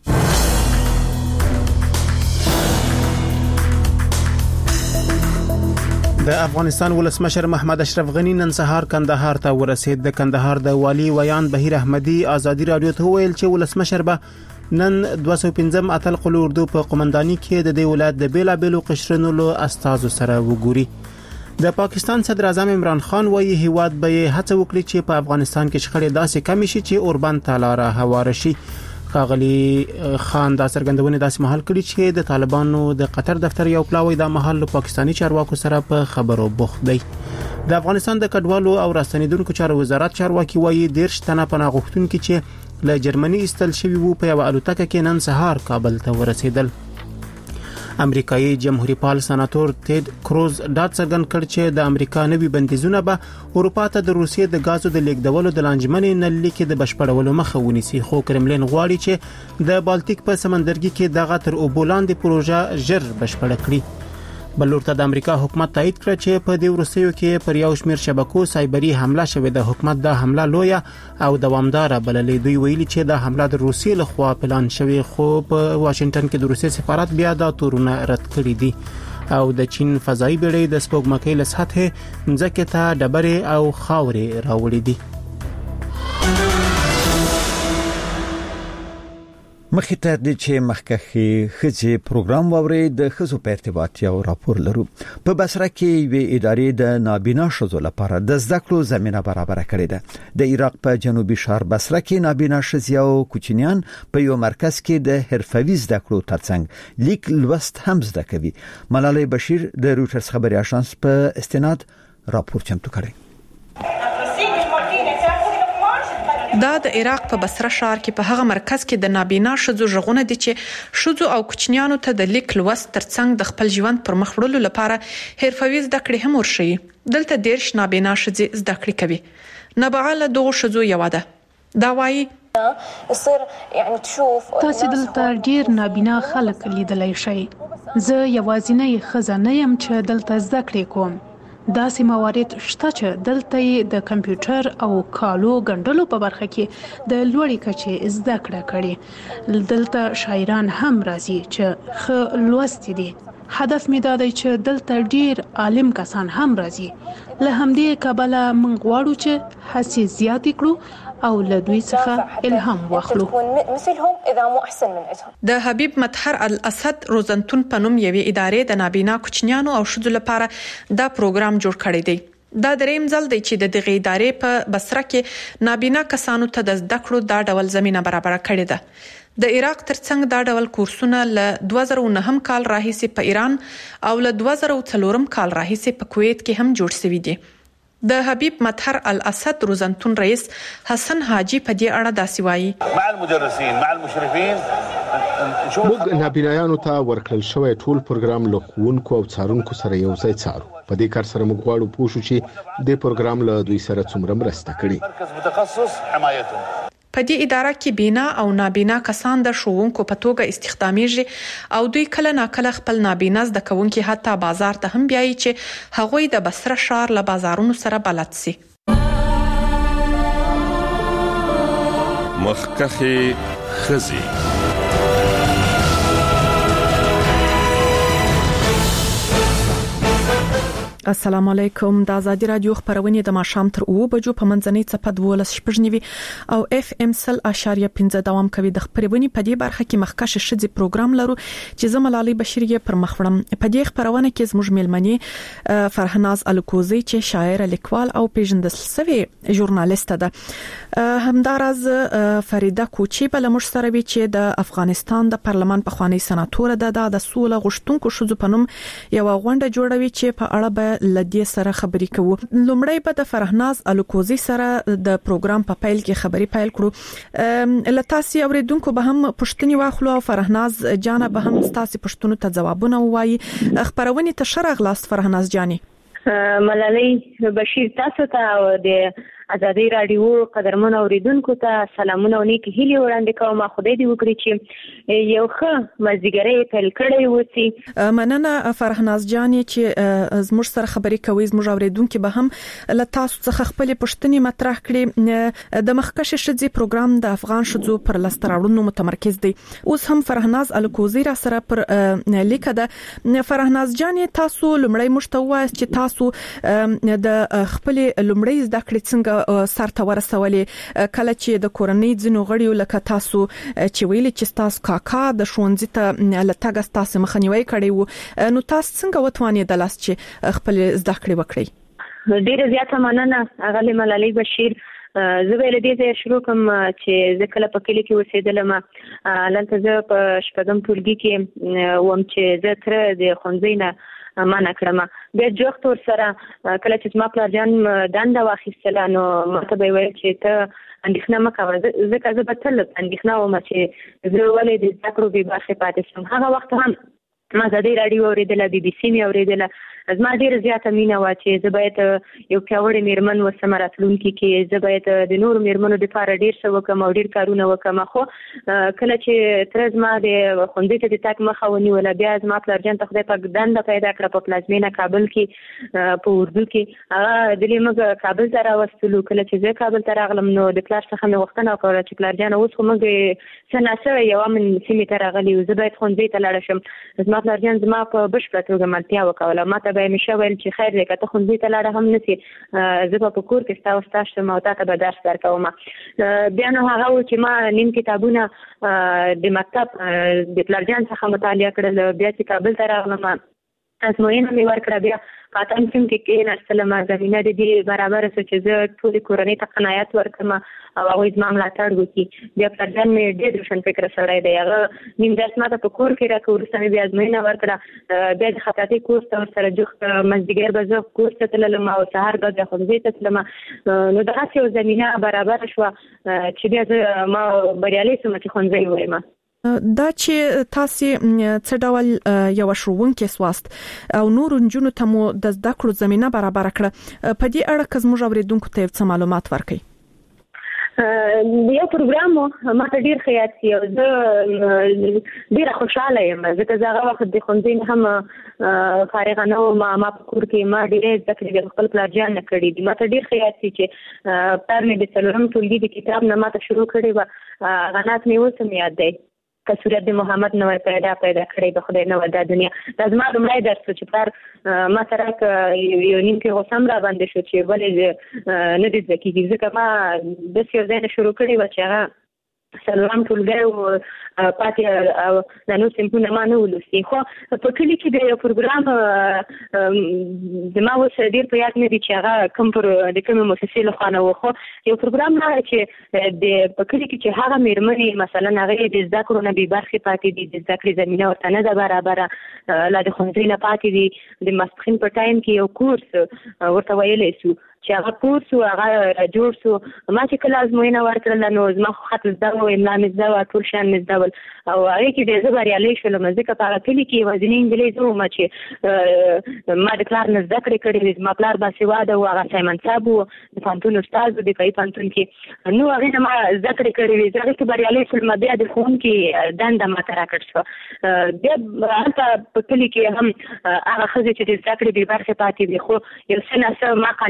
د افغانستان ولسمشر محمد اشرف غنی نن سهار کندهار ته ورسید. د کندهار د والی ویان بهیر احمدی ازادي رادیو ته ویل چې ولسمشر به نن دوه سوه پنځم اتل قل اردو په قومنداني کې د دې ولایت د بیلا بیلو قشرونو له استازو سره وګوري. د پاکستان صدر اعظم عمران خان وايي هیواد به هڅه وکړي چې په افغانستان کې شخړې داسې کم شي چې اوربند ته لار هواره شي. ښاغلي خان دا څرګندونه داسې مهال کړي چې د طالبانو د قطر دفتر یو پلاوی د محل پاکستانی چارواکو سره په خبرو بوخت دی. د افغانستان د کډوالو او راستنیدونکو چارو وزارت چارواکي وايي دیرش تنه پناه غوښتونکي چې له جرمني استل شوی وو په یو الوتکه کې نن سهار کابل ته ورسېدل. امریکایي جمهوریت پال سناتور تید کروز دا څرګند کړ چې د امریکا نوي بندیزونه به اروپا ته د روسیې د غازو د لیږدولو د لانجمنې نل لیکي د بشپړولو مخه ونیسي. خو کرملین غواړي چې د بالټیک په سمندرګي کې دغه تر اوبولاندې پروژه ژر بشپړه کړي. بلور ته د امریکا حکومت تایید کړ چې په دې وروستیو کې پر یو شمېر شبکو سایبري حمله شوې ده. حکومت دا حمله لویه او دوامداره بللې. دوی ویلي چې دا حمله د روسیې لخوا پلان شوې، خو په واشنگټن کې د روسیې سفارت بیا دا تورونه رد کړي دي. او د چین فضایي بیړۍ د سپوږمکۍ له سطحې ځمکې ته ډبرې او خاورې راوړي دي. مخې ته د چې مخکخي خځې پروګرام ووري د خزو په ارتباط یو راپور لرو. په بصره کې وی ادارې د نابینا شذو لپاره د زده کړو زمينه برابر کړې ده. د عراق په جنوبي شهر بصره کې نابینا شذې او کوچنیان په یو مرکز کې د حرفوي زده کړو ترڅنګ لیک لوست هم زده کوي. ملالۍ بشیر د روټرز خبري اژانس په استناد راپور چمتو کړی. دا د عراق په بصره ښار کې په هغه مرکز کې د نابینا شذو ژغونه دي چې شذو او کوچنیانو ته د لیک لوست ترڅنګ د خپل ژوند پر مخ وړلو لپاره حرفوي زده کړې هم ورشي. دلته دیرش نابینا شذې زده کړې کوي. نبعاله دغه شذو یو ده. دا وايي تاسو دلته ډیر نابینا خلک لیدلای شئ. زه یوازینی خزانه يم چې دلته زده کړې کوم. داسې موارد شته چې دلته د کمپیوټر او کالو غندلو په برخه کې د لوړې کچې زده کړه کړي. دلته شاعران هم راځي چې خ لوست دي. هدف می دا دی چې دلته ډیر عالم کسان هم راځي. له همدې کبله موږ غواړو چې هڅې زیاتې کړو او له دوی څخه الهام واخلو. د حبیب مطهر الاسد روزنتون په نوم یوې ادارې د نابینا کوچنیانو او شذو لپاره دا پروګرام جوړ کړی دی. دا دریم ځل دی چې د دغه ادارې په بصره کې نابینا کسانو ته د زده کړو دا ډول زمينه برابر کړې ده. د عراق ترڅنګ دا ډول کورسونه له دوه زره نهم کال راهیسې په ایران او له دوه زره څلورم کال راهیسې په کویت کې هم جوړ شوي دي. د حبیب مطهر الاسد روزنتون رئیس حسن حاجی په دې اړه داسې وایي: مع المدرسين مع المشرفين موږ نابینایانو ته ورکړل شوی ټول پروګرام له ښوونکو او څارونکو سره یو ځای څارو. په دې کار سره موږ غواړو پوه شو چې د پروګرام له دوی سره څومره مرسته کړي. مرکز متخصص حمایتهم په دې اداره کې بینا او نابینا کسان د ښوونکو په توګه استخدامیږي او دوی کله ناکله خپل نابینا زده کوونکي حتی بازار ته هم بیایي چې هغوی د بصره ښار له بازارونو سره بلد سي. مخکخي خزي السلام علیکم. د ازادي رادیو خبرونه د ماشام تر او بجو په منځنۍ صفه دولس شپږنیوي او اف ام سل اشاریه پنځه دوام کوي. د خبرونه په دې برخه کې مخکښ شذي پروګرام لرو چې زملالي بشریه پر مخورم. په دې خبرونه کې زموږ ملمني فرهناز الکوزي چې شاعر لیکوال او پیژندل شوی ژورنالیست ده. همدارز فریده کوچی بل مش سره وی چې د افغانستان د پارلمان په خواني سناتور ده د سوله غشتونکو شذو پنوم یو غونډه جوړوي چې په اړه به لدی سره خبري کوو. لومړی به د فرهناز الکوزي سره د پروګرام په پیل کې خبري پیل کړو. لتاسي اوریدونکو به هم پښتني واخلو او فرهناز جان به هم ستاسي پښتنو ته جوابونه وایي. خبرونه ته شرغ لاس فرهناز جاني. ملالۍ بشیر تاسو ته او د ازادي رادیو قدرمن اوریدونکو ته سلامونه او نیک هیلې وړاندې کوم. خدای دې وکړي چې یو ښه مزګری پیل کړی وسی. مننه فرهناز جان چې زموږ سره خبرې کوي. زموږ اوریدونکو به هم له تاسو څخه خپل پښتني مطرح کړي. د مخکښ شذي پروګرام د افغان شذو پر لستراړونو متمرکز دی. اوس هم فرهناز الکوزي را سره پر لیکه ده. فرهناز جان تاسو لومړی مشتوه چې تاسو د خپل لومړی زده کړې څنګه سرته ورسولې کله چې د کورنۍ ځینو غړیو لکه تاسو چې ویل چې تاسو کاکا د شونځي ته لټاګ تاسو مخنیوي کړی وو، نو تاسو څنګه وتوانې د لاس چې خپل زده کړې وکړي؟ ډیره زیاته مننه اغلی ملالۍ بشیر. زه به له دې ځای شروع کوم چې زه کله په کلی کې اوسېدلم. هلته زه په شپږم ټولګي کې وم چې زه تر د ښوونځي نه مانه کړم. بیا جوخت ور سره کله چې ما پلار جان دنده واخیستله نو ماته به ویل چې ته اندېښنه مه کوه، ځکه زه به تل اندېښنه وم چې زه ولې د زده کړو بې برخې پاتې شم. هغه وخت هم ما ازادي رادیو اورېدله، بي بي سي مې اورېدله. زما ډېره زیاته مینه وه چې زه باید یو پیاوړې میرمن وسم راتلونکي کې. زه باید د نورو میرمنو دپاره ډېر څه وکړم او ډېر کارونه وکړم. خو کله چې تره زما د ښوونځي ته د تګ مخه ونیوله، بیا زما پلار جان ته خدای پاک دنده پیدا کړه په پلازمینه کابل کې په اردو کې. هغه دلې موږ کابل ته راوستلو. کله چې زه کابل ته راغلم نو د پلار څخه مې غوښتنه وکړه چې پلار جانه اوس خو موږ څه ناسوی یو امن سیمې ته راغلي یو، زه باید ښوونځي ته لاړه شم. زما پلار جان زما په بشپړه توګه ملتیا وکوله. ما ته به یې همیشه ویل چې خیر دی که ته ښوونځي ته لاړه هم نسې، زه به په کور کې ستا استاد شم او تا ته به درس درکوم. بیا نو هغه و چې ما نیم کتابونه د مکتب د پلار جان څخه مطالعه کړل. بیا چې کابل ته راغلم ازموینه مې ورکړه. بیا په اتم صنف کې کېناستلم. زمینه د دې برابره شوه چې زه ټولې کورنۍ ته قناعت ورکړم او هغوی زما ملاتړ وکړي. بیا پلار جان مې ډېر روشن فکره سړی دی. هغه نیم درس ما ته په کور کې راکړه. وروسته مې بیا ازموینه ورکړه. بیا د خطاطۍ کورس ته ورسره جوخت مازدیګر به زه کورس ته تللم او سهار به بیا ښوونځي ته تلم. نو دغسې یو زمینه برابره شوه چې بیا زه ما بریالۍ شوم چې ښوونځی ووایم. دا چې تاسو څه ډول یو ښوونکی سواست او نور نجونو ته مو د زده کړو زمينه برابر کړه، په دې اړه که زموږ اوریدونکو ته څه معلومات ورکړئ؟ یو پروګرام ما ته ډیر ښه یاد شي او زه ډیره خوشحاله یم ځکه زه هغه وخت د ښوونځي نه هم فارغه نه وم. ما په کور کې ما ډېرې زده کړې د خپل پلار جان نه کړي دي. ما ته ډېر ښه یاد شي چې پلار مې د څلورم ټولګي د کتاب نه ما ته شروع کړې وه. هغه نعت مې اوس هم یاد دی که صورت د محمد نوی پیدا پیدا کړی د خدای نوی دا دنیا. دا زما لومړی درس و چې پلار ما سره یو نیم کې غوسه هم را باندې شو چې ولې نه دې زده کېږي، ځکه ما داسې یو ځای نه شروع کړې وه چې هغه څلورم ټولګی و پاتې او دا نور صنفونه ما نه ولوستي. خو په کلي کې د یو پروګرام زما اوس ډېر په یاد نه دي چې هغه کوم پر د کومې مؤسسې لخوا نه و. خو یو پروګرام راغی چې د په کلي کې چې هغه مېرمنې مثلا هغې د زده کړو نه بې برخې پاتې دي، د زده کړې زمینه ورته نه ده برابره، لا د ښوونځي نه پاتې دي. د ماسپښین په ټایم کې یو کورس ورته ویلی سو چې هغه کورس و هغه جوړ سو. ما چې کله ازموینه ورکړله نو زما خو خط زده و، املا مې زده وه، ټول شیان مې زده ول او هغې کې ډېر زه بریالی شولم ځکه په هغه کلي کې یوازینۍ نجلۍ زه وم چې ما د پلار نه زده کړې کړې وې. زما پلار باسواده و، هغه سایمن صاحب و، د پوهنتون استاد و دفاعي پوهنتون کې. نو هغې نه ما زده کړې کړې وې، زه هغې کې بریالی شولم. بیا د ښوونکي دنده ما ته راکړ شوه. بیا هلته په کلي کې هم هغه ښځې چې د زده کړې بې برخې پاتې وې خو یو څه ناڅه ما قانع کړل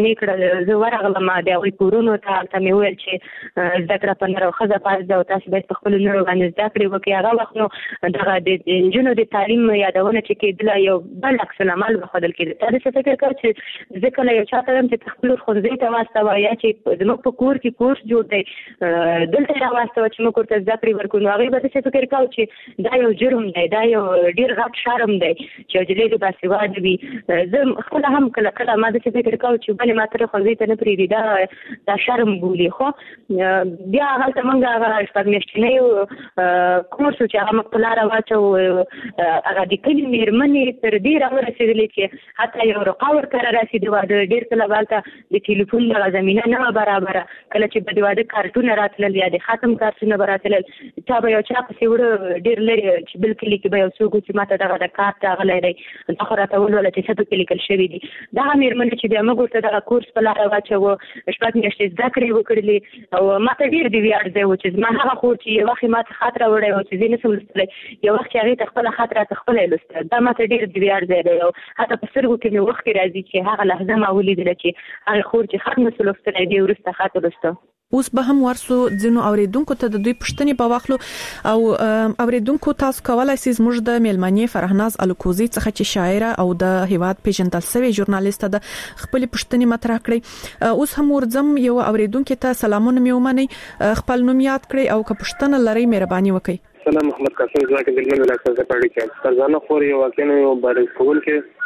زه ورغلم د هغوی کورونو ته هلته مې وویل چې زده کړه په نر او ښځه فرض ده او تاسو باید په خپلو نرو باندې زده کړې وکړئ. هغه وخت نو دغه د نجونو د تعلیم یادونه چې کېدله یو بل عکس العمل وښودل کېده. تا داسې فکر کړ چې زه کله یو چا ته وایم چې خپل ښوونځي ته واستوه یا چې زموږ په کور کې کورس جوړ دی دلته یې راواستوه چې موږ ورته زده کړې ورکړو، نو هغوی به داسې فکر کوو چې دا یو جرم دی، دا یو ډېر غټ شرم دی چې یو نجلۍ د باسواده وي. زه خپله هم کله کله ما داسې فکر کوو چې ولې ما ته ښوونځي ته نه پرېږدي، دا دا شرم بولي. خو بیا هلته موږ هغه شپږ میاشتنی کورس چې هغه موږ په لاره واچوو، هغه د کلي مېرمنې تر دې راورسېدلې چې حتی یو رقا ورکره راسېدې وه. د ډېر کله به هلته د ټلیفون دغه زمینه نه وه برابره، کله چې به د واده کارتونه راتلل یا د ختم کارتونه به راتلل، چا به یو چا پسې وړه ډېر لرې چې بل کلي کې به یو څوک و چې ما ته دغه د کارت راغلی دی، دا خو راته ولوله چې څه پکې لیکل شوي دي. دغه مېرمنې چې بیا موږ ورته دغه کورس په لاره واچوو، شپږ میاشتې زده کړې وکړلې او ما ته ډېر د ویاړ ځای و چې زما هغه خور چې یو وخت یې ما ته خط راوړی و چې زه نشم لوستلی، یو وخت چې هغې ته خپله خط راته خپله یې لوسته. دا ما ته ډېر د ویاړ ځای دی او حتی په سترګو کې مې اوښکې راځي چې هغه لحظه ما ولیدله چې هغې خور چې خط نسو لوستلی دی وروسته خط ولوسته. اوس به هم ورسو ځینو اوریدونکو ته د دوی پوښتنې په واخلو او اوریدونکو تاسو کولای شئ زموږ د میلمنې فرهناز الکوزي څخه چې شاعره او د هیواد پیژندل شوی ژورنالیسټه ده خپل پوښتنې مطرح کړي. اوس هم ورځم یو اوریدونکو ته سلامونه مې ومنئ، خپل نوم یاد کړئ او که پوښتنه لرئ مهرباني وکړئ. سلام محمد قاسم زما کې دلمن ولاکه زه پاره کې فرزانه خور یو واقعا یو بارز کول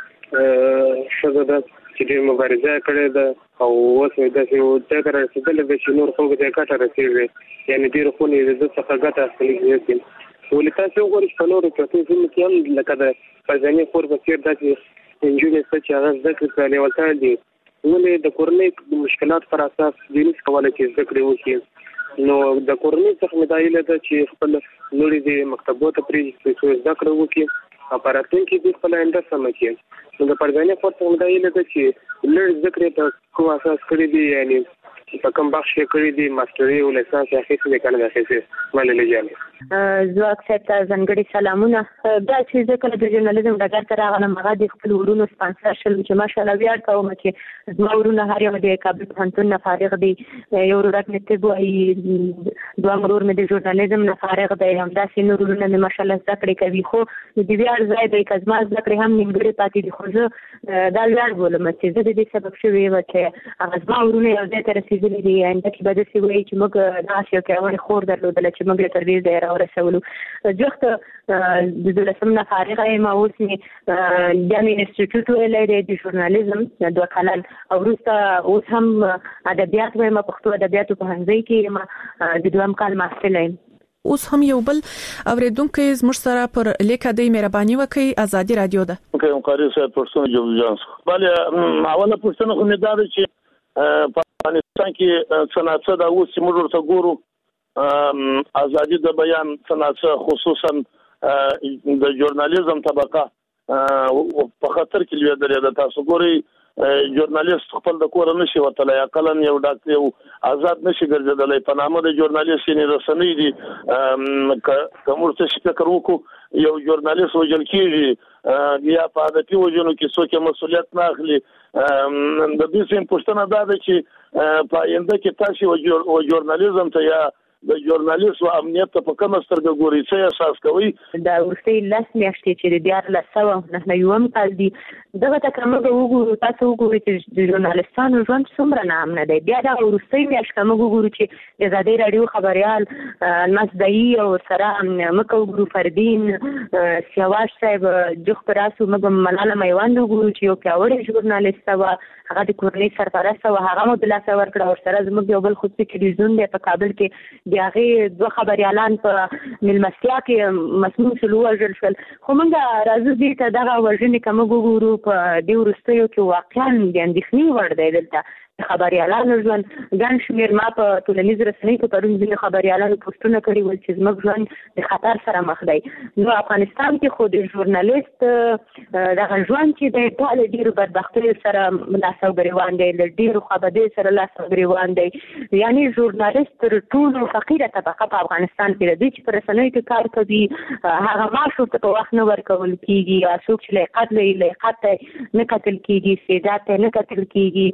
کې شزه ده چې ډېر مبارزه کړې ده او اوس یې داسې یو ځای ته رسېدلې ده چې نور خلکو ته یې ګټه رسېږي، یعنې ډېرو خونې د ده څخه ګټه اخیستل کېږي. ولې تاسې وګورئ چې په نورو پرتو سیمو کې هم لکه د فرزانې خور په څېر داسې نجونې شته چې هغه زده کړې په لیوالتیا دي، ولې د کورنۍ د مشکلات پر اساس دوی نشي کولی چې زده کړې وکړي. نو د کورنۍ څخه مې دا هیله ده چې خپل لوڼې دې مکتبو ته پرېږدي څو زده کړه وکړي او په راتلونکي کې دوی خپله آینده سمه کړي. نو د فرزانې خور څخه مې دا هیله ده چې لږ زده کړې په کوم اساس کړي دي، یعنې په کوم بخش کې کړي دي، ماسټري او لیسانس یې اخیستې دي که نه دي اخیستې. مننه جانې. ځواک صاحب ته ځانګړي سلامونه. دا چې زه کله د ژورنالیزم ډګر ته راغلم هغه د خپلو وروڼو سپانسر شلم چې ماشاءالله ویاړ کوم چې زما وروڼه هر یو د کابل پوهنتون نه فارغ دي، یو ورور مې طب وایي، دویم ورور مې د ژورنالیزم نه فارغ دی، همداسې نور وروڼه مې ماشاءالله زده کړې کوي. خو د ویاړ ځای دی که زما زده کړې هم نیمګړې پاتې دي، خو زه دا ویاړ بولم چې زه د دې سبب شوې یم چې هغه زما وروڼه یو ځای ته رسېدلي دي. آینده کې به داسې وایي چې موږ داسې یو پیاوړې خور درلودله چې موږ یې تر دې ځایه راورسولو. جوخت د دولسم نه فارغه یم، اوس مې بیا مې انسټیټیوټ ویلی دی د ژورنالیزم دوه کلن او وروسته اوس هم ادبیات وایم، پښتو ادبیاتو پوهنځي کې یم، د دویم کال محصله یم. اوس هم یو بل اوریدونکو زموږ سره پر لیکه دی، مهرباني وکړئ. ازادي رادیو ده. کوم قاری صاحب پښتون جوړ جانس bale اوله پښتنه خو نه دا چې په افغانستان کې صنعت دا اوس موږ ورته ګورو ازادي د بیان صنعت خصوصا د ژورنالیزم طبقه په خطر کې لویدلې ده. تاسو ګورئ ژورنالیست خپل د کور نشي وتلای، اقلن یو ډاکټر یو آزاد نشي ګرځیدلی په نامه د ژورنالیست یې رسنۍ دي. که موږ څه فکر وکړو یو ژورنالیست وژل کېږي یا په ادبي وژنو کې څوک مسؤلیت نه اخلي. د دې سیم پوښتنه دا ده چې په آینده کې تاسو و ژورنالیزم ته یا د ژورنالیست او امنیت ته په کومه سترګه ګورئ، څه احساس کوئ؟ دا وروستۍ لس میاشتې چې د دیارلس سوه نهه یوم کال دي دغه ته که موږ وګورو، تاسو وګورئ چې د ژورنالیستانو ژوند څومره ناامنه دی. بیا دغه وروستۍ میاشت که موږ وګورو چې د ازادۍ راډیو خبریال الماس دایي او ورسره موږ وګورو فردین سیاواش صاحب جوخت راسو، موږ ملاله میوند وګورو چې یو پیاوړی ژورنالیسته وه، هغه د کورنۍ سرپرسته وه، هغه مو د لاسه ورکړه. ورسره زموږ یو بل خصوصي ټلویزیون دی په کابل کې، د هغې دوه خبریالان په مېلمستیا کې مسموم شول، ووژل شول. خو موږ راځو دې ته دغه وژنې که موږ وګورو په دې وروستیو کې واقعا د اندېښنې وړ دی. دلته د خبریالانو ژوند ګڼ شمېر ما په ټولنیز رسنۍ په پرون ځینې خبریالانو پوسټونه کړي ول چې زموږ ژوند د خطر سره مخ دی. نو افغانستان کې خو د ژورنالیست دغه ژوند چې دی دا له ډېرو بدبختیو سره لاس او ګرېوان دی، له ډېرو خوابدیو سره لاس او ګرېوان دی. یعنې ژورنالیست تر ټولو فقیره طبقه په افغانستان کې دی چې په رسنیو کې کار کوي، هغه معاش ورته په وخت نه ورکول کېږي، څوک چې لیاقت لري لیاقت ته نه کتل کېږي، استعداد ته نه کتل کېږي.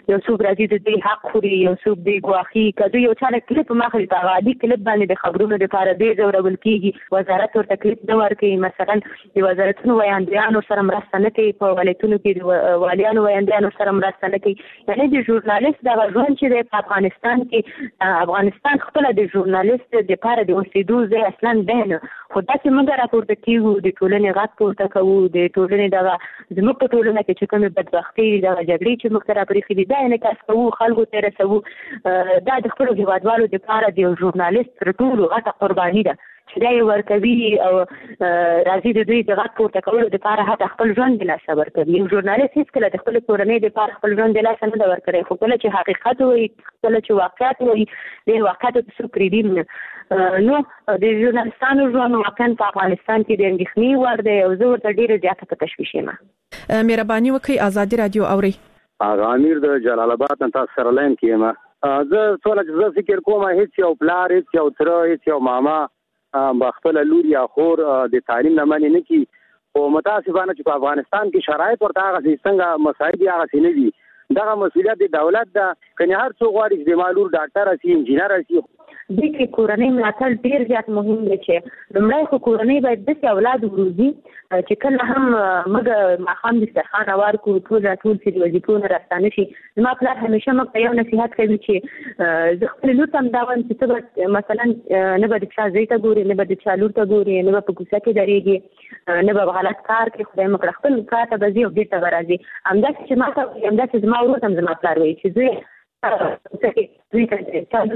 یو څوک راځي د دې حق خوري یو څوک دی ګواخي کله یو چا کلیپ ماخلي په عادي کلیپ باندې د خبرونو لپاره دې زورول کیږي وزارت ورته کلیپ نه ورکوي مثلا د وزارتونو ویاندیانو سره مرسته نه کوي په ولایتونو کې د والیانو ویاندیانو سره مرسته نه کوي یعنی د ژورنالیست د ژوند چې په افغانستان کې افغانستان خپل د ژورنالیست د لپاره د اوسېدو ځای اصلا ده خو دا چې موږ راپورته کیږو د ټولنې غږ پورته کوو د ټولنې دغه زموږ په ټولنه کې چې کومې بدبختۍ دغه جګړې چې موږ ته راپرېښې دي دا انعکاس کوو خلکو ته رسوو دا د خپلو هېوادوالو دپاره د یو ژورنالیست تر ټولو غټه قرباني ده چې دا یې ورکوي او راځي د دوی د غږ پورته کولو دپاره حتی خپل ژوند د لاسه ورکوي یو ژورنالیست هېڅکله د خپلې کورنۍ دپاره خپل ژوند د لاسه نه ده ورکړی خو کله چې حقیقت وایي کله چې واقعیت وایي د واقعیتو ته څوک پرېږدي نه نو د ژورنالستانو ژوند واقعا په افغانستان کې د اندېښنې وړ دی او زه ورته ډېره زیاته په تشویش یم. مهرباني وکړئ ازادي راډیو اورئ. هغه امیر د جلال آباد نه تاسو سره لاین کې یم. زه څومره چې زه فکر کوم هیڅ یو پلار هیڅ یو تره هیڅ یو ماما بخپل لور یا خور د تعلیم نه منې نه کی او متاسفانه چې په افغانستان کې شرایط ورته هغه څنګه مساعد هغه نه دي دغه مسؤلیت د دولت ده کني هر څو غواړي چې د مالور ډاکټر شي انجینر شي د کې کورنۍ ملاتړ ډیر زیات مهم دی چې لومړی خو کورنۍ باید د اولاد وروزي چې کله هم موږ ماښام دسترخوان هوار کړو ټول راټول شي د وظیفو نه راستانه شي زما پلار همیشه موږ ته یو نصیحت کوي چې زه خپلې لور ته هم دا وایم چې ته به مثلا نه به د چا زوی ته ګورې نه به د چا لور ته ګورې نه به په کوڅه کې درېږي نه به غلط کار کوي خدای مو کړه خپل کار ته به ځي او بېرته به راځي همداسې چې ما ته همداسې زما ورور ته هم زما پلار وایي چې زوی کوڅه کې زوی ته چا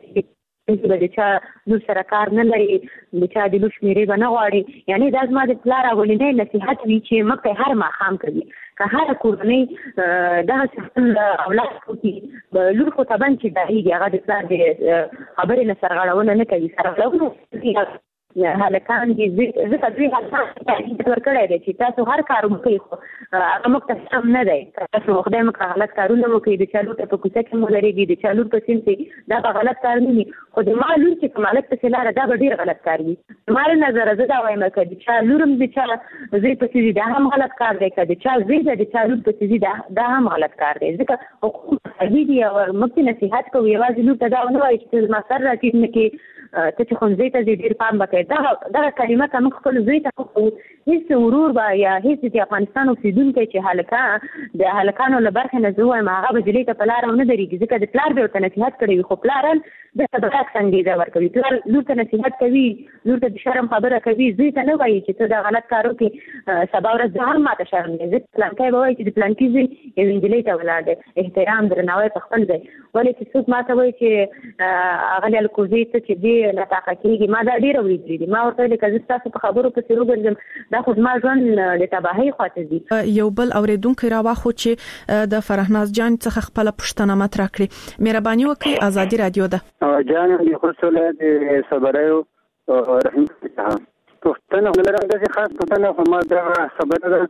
چې د چا لور سره کار نه لري د چا د لور شمېرې به نه غواړي یعنی دا زما د پلار اولنی نصیحت وي چې موږ ته هر ماښام کوي که هره کورنۍ دغسې خپل اولاد وکړي لور خو طبعا چې ډارېږي هغه د پلار د خبرې نه سرغړونه نه کوي سرغړونه هلکان دي ځکه دوی هلکان ورکړی دی چې تاسو هر کار وکړئ خو هغه موږ ته سم نه دی تاسو خدای موږ ته غلط کارونه وکړئ د چا لور ته په کوڅه کې مو درېږي د چا لور په سیند کې دا به غلط کار نه وي خو د ما لور چې کوم هلک پسې لاړه دا به ډېر غلط کار وي زما له نظره زه دا وایم که د چا لور هم د چا زوی پسې ځي دا هم غلط کار دی که د چا زوی ده د چا لور پسې ځي دا هم غلط کار دی ځکه حقوق صحیح دي او موږ ته نصیحت کوو یوازې لور ته دا ونه وایي چې ته زما سر راټیټ نه کړې ته چې ښوونځي ته ځې ډېر پام به کوې دغه دغه کلمه که موږ خپل زوی ته وښیو هېڅ ورور به یا هېڅ د افغانستان اوسېدونکی چې هلکان د هلکانو له برخې نه زه ووایم هغه به جلۍ ته په لاره ونه درېږي ځکه د پلار به ورته نصیحت کړی وي خو پلار هم دلته به عکس انګېزه ورکوي پلار لور ته نصیحت کوي لور ته د شرم خبره کوي زوی ته نه وایي چې ته دا غلط کار وکړې سبا ورځ زه هم ماته شرم دی ځکه پلانکی به وایي چې د پلانکي زوی یو نجلۍ ته ولاړ دی احترام درناوی په خپل ځای ولې چې څوک ماته وایي چې اغلې الکوزي ته چې دې ناطاقه کېږي ما دا ډېره وریدلي دي ما ورته ویلې که زه ستاسو په خبرو پسې وګرځم دا خو زما ژوند د تباهۍ خواته ځي. یو بل اورېدونکی راواخو چې د فرهناز جان څخه خپله پوښتنه مطرح کړي مهرباني وکړئ ازادي راډیو ده جان د خصوصا د صبرایو رحیم پوښتنه ولرم داسې خاص پوښتنه خو ما دا خبره ده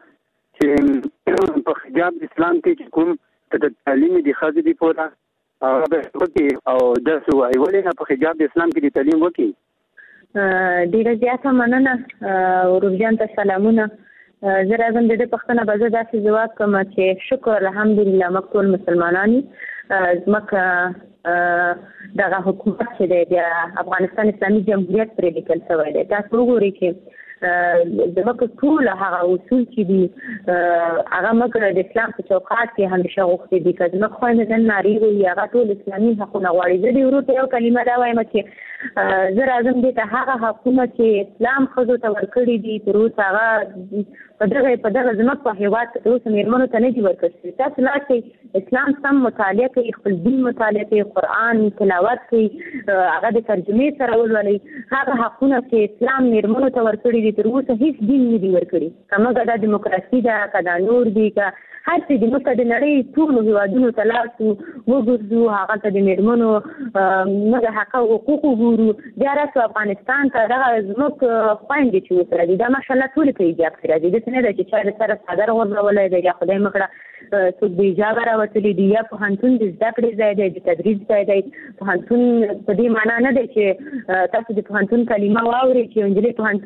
چې په حجاب اسلام کې چې کوم د تعلیم د ښځې د پوره هغه به وکړي او داسې وایي ولې نه په حجاب د اسلام کې د تعلیم وکړي. ډېره زیاته مننه ورور جان ته سلامونه. زه راځم د دې پوښتنه به زه داسې ځواب کوم چې شکر الحمدلله موږ ټول مسلمانان یو زموږ دغه حکومت چې دی د افغانستان اسلامي جمهوریت پرې لیکل شوی دی تاسو وګورئ چې زموږ ټول هغه اصول چې دي هغه موږ د اسلام په چوکاټ کې همیشه غوښتي دي که زموږ خویندې نن نارې وي هغه ټول اسلامي حقونه غواړي. زه دې ورور ته یو کلمه دا وایم چې زه راځم دې ته هغه حقونه چې اسلام ښځو ته ورکړي دي تر اوسه هغه په دغه په دغه زموږ په هېواد کې تر اوسه مېرمنو ته نه دي ورکړل شوي. تاسو لاړ شئ اسلام سم مطالعه کوي خپل دین مطالعه کوي قرآن تلاوت کوي هغه د ترجمې سره ولولئ هغه حقونه چې اسلام مېرمنو ته ورکړي دي تر اوسه هیڅ دین نه دي ورکړي که موږ دا دیموکراسي ده که دا نور دي که هر څه دي موږ د نړۍ ټولو هېوادونو ته لاړ شو وګرځو هغه ته د مېرمنو موږ حق او حقوق وګورو بیا راسو افغانستان ته دغه زموږ خویندې چې اوس راځي دا ماشاءالله ټولې په حجاب کې راځي داسې نه ده چې چا د سره څادر غورځولی دی یا خدای مه کړه څوک د حجابه راوتلي دي یا پوهنتون د زده کړې ځای دی د تدریس ځای دی پوهنتون په دې معنا نه دی چې تاسو د پوهنتون کلمه واورئ چې یو نجلۍ پوهنتون ته ځي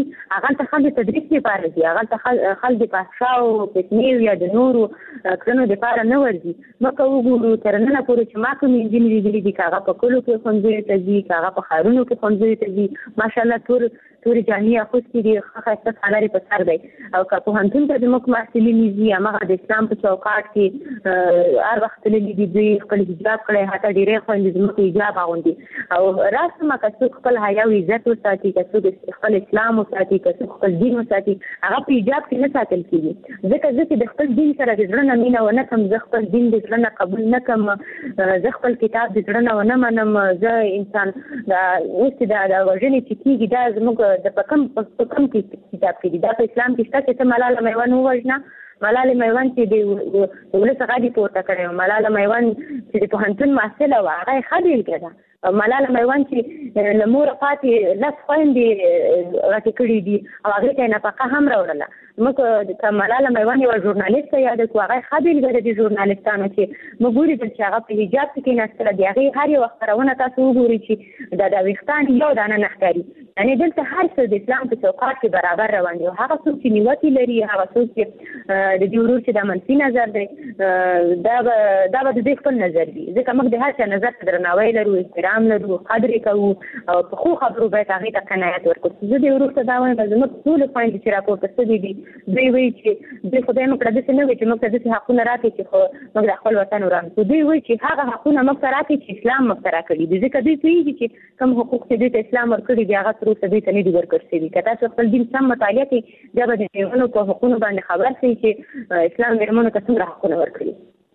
هغه ته خلک تدریس لپاره دي، هغه ته خلک د فحشا او فتنې یا د نورو کړنو لپاره نه ورځي. مکه وګورو تر نن پورې چې ما کوم انجن لیدلې دي هغه په کلو کې ښوونځي ته ځي، هغه په ښارونو کې ښوونځي ته ځي، ماشاءالله تور تورې جامې اغوستې دي، ښه ښایسته سالارې په سر دی. او که پوهنتون ته زموږ محصلین ځي هماغه د اسلام په چوکاټ کې هر وخت تللي دي، دوی خپل حجاب کړی، حتی ډېرې خویندې زموږ حجاب اغوندي. او راسمه که څوک خپل حیا او عزت وساتي، که څوک خپل اسلام وساتي، که څوک خپل دین وساتي، هغه په حجاب کې نه ساتل کېږي. ځکه زه چې د خپل دین سره د زړه نه مینه ونه کړم، زه خپل دین د زړه نه قبول نه کړم، زه خپل کتاب د زړه نه ونه منم، زه انسان اوس د وژنې چې کېږي دا زموږ د په کم په کم کې کتاب کې دي، دا په اسلام کې شته چې ته ملاله میوند ووژنه. ملاله میوند چې د ولس غږ پورته کړی، ملاله میوند چې د پوهنتون محصله وه هغه یې ښه بېلګه ده. ملاله میوند چې له موره پاتې لس خویندې غټې کړي دي او هغې ته یې نفقه هم راوړله. موږ که ملاله میوند یوه ژورنالیسته یاده کړو، هغه یې ښه بېلګه ده د ژورنالیستانو چې موږ ولیدل چې هغه په حجاب کې کېناستله، د هغې هر یوه خپرونه تاسو وګورئ چې دا د ویښتان یو دانه نه ښکاري. یعنې دلته هر څه د اسلام په چوکاټ کې برابر روان دي. هغه څوک چې نیوکې لري، هغه څوک چې د دې ورور چې دا منفي نظر دی، دا به دا به د دوی خپل نظر وي. ځکه موږ د هر چا نظر ته درناوی لرو، احترام لرو، قدر یې کوو او په ښو خبرو باید هغې ته قناعت ورکړو. زه دې ورور ته دا وایم زموږ ټولې خویندې چې راپورته شوي دي دوی وایي چې دوی خدای موږ ته داسې نه وایي چې موږ ته داسې حقونه راکړي چې خو موږ د خپل وطن وران کړو. دوی وایي چې هغه حقونه موږ ته راکړي چې اسلام موږ ته راکړي دي. ځکه دوی پوهېږي چې کوم حقوق چې دوی ته اسلام ورکړي دي هغه تر اوسه دوی ته نه دي ورکړل شوي. که تاسو خپل دین سم مطالعه کړئ بیا به د مېرمنو په حقونو باندې خبر شئ چې اسلام مېرمنو ته څومره حقونه ورکړي.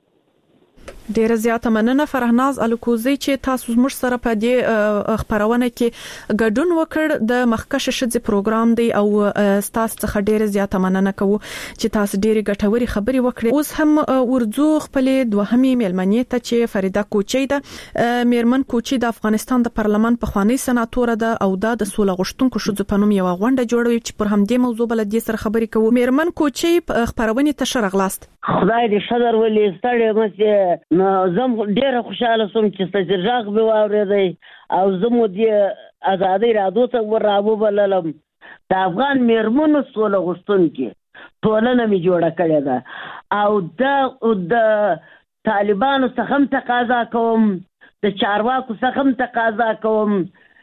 ډیره زیاته مننه فرهناز الکوزی چې تاسو زموږ سره په دې خبرونه کې ګډون وکړ. د مخکشه شذ پروګرام دی او تاسو څخه ډیره زیاته مننه کوو چې تاسو ډیره ګټوري خبري وکړې. اوس هم ورځو خپل دوهمي مېلمنې ته چې فریده کوچی ده. میرمن کوچی د افغانستان د پارلمان په خواني سناتور ده او د سوله غشتونکو شذ په نوم یو غونډه جوړوي چې پر همدې موضوع بل دې سره خبري کوو. میرمن کوچی خبرونه ته شرغلاست. خدای دې شذر ولې ستړي مې نو زم ډیره خوشاله سوم چې ستاسو ژغ به واورېدی او زمو دې ازادي رادو ته ورابو بللم. د افغان میرمنو سوله غوښتونکي ټولنه می جوړه کړې ده او د د طالبانو څخه هم تقاضا کوم، د چارواکو څخه هم تقاضا کوم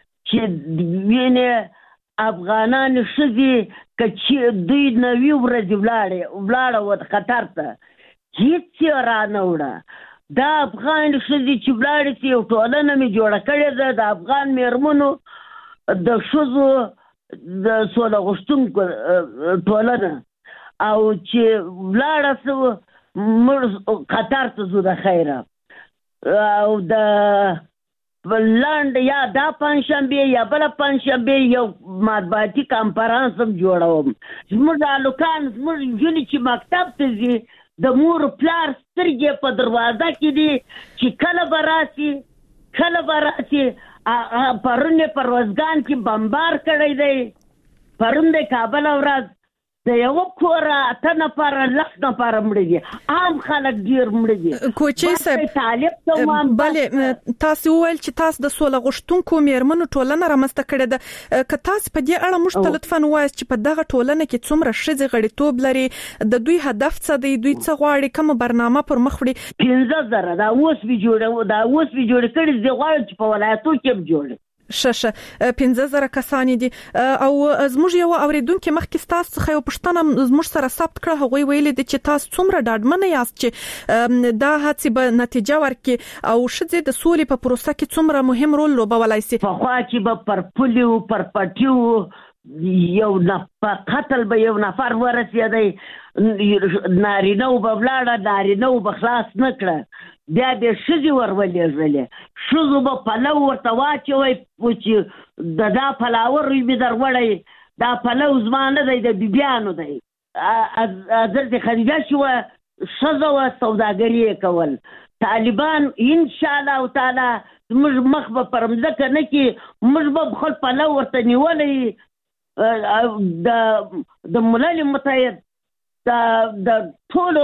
چې وینې افغانان شذي کچې دوی نوی ورځ ولاړې ولاړه و خطر ته هیڅ را نه وړه. دا افغان شذي چې ولاړې سي او ټولنه می جوړه کړې ده د افغان میرمنو د شذو د سوله غوښتونکو ټولنه او چې ولاړه سو مړ قطر ته زو د خیره او د لاند یا دا پنځشنبه یا بل پنځشنبه یو مطبوعاتي کانفرنس هم جوړوم. زموږ الوکان زموږ جونې چې مکتب ته ځي د مور پلار سترګې په دروازه کې دي چې کله به راسي کله به راسي. پرون یې پروازګان کې بمبار کړی دی، پرون د کابل ورځ د یو کور اته نفره لس نفره مړه دي، عام خلک ډیر مړه دي. کوچی صاحب بلې تاسو وویل چې تاسو د سوله غوښتونکو میرمنو ټولنه رامنځته کړې ده. که تاسو په دې اړه موږ ته لطفاً ووایاست چې په دغه ټولنه کې څومره ښځې غړیتوب لري، د دوی هدف څه دی، دوی څه غواړي، کومه برنامه پر مخ وړي؟ پنځه زره دا اوس به جوړه دا اوس به جوړ کړي زه غواړم چې په ولایتو کې جوړ ششه پنځه زره کسان دي. او زموږ یو اوریدونکو مخکې تاسو څخه یو پښتنه زموږ سره ثبت کړه، هغه ویل دي چې تاسو څومره ډاډمن یاست چې دا هڅه به نتیجه ورکړي او شذې د سولې په پروسه کې څومره مهم رول لوبولای شي. په خوا چې به پر پولیو پر پټیو یو نه قتل به یو نفر ورسېدی، نارینه به ولاړه نارینه به خلاص نه کړه، بیا به ښځې ورولېږلې، ښځو به پلو ورته واچوئ چې د دا پلاور مې در وړی، دا پلو زما نه دی د بیبیانو دی. حضرت خدیجه شوه ښځه وه سوداګري یې کول. طالبان انشاءالله تعالی زموږ مخ به پر مځکه نه کړي، موږ به خپل پلو ورته نیولی د ملل متحد د ټولو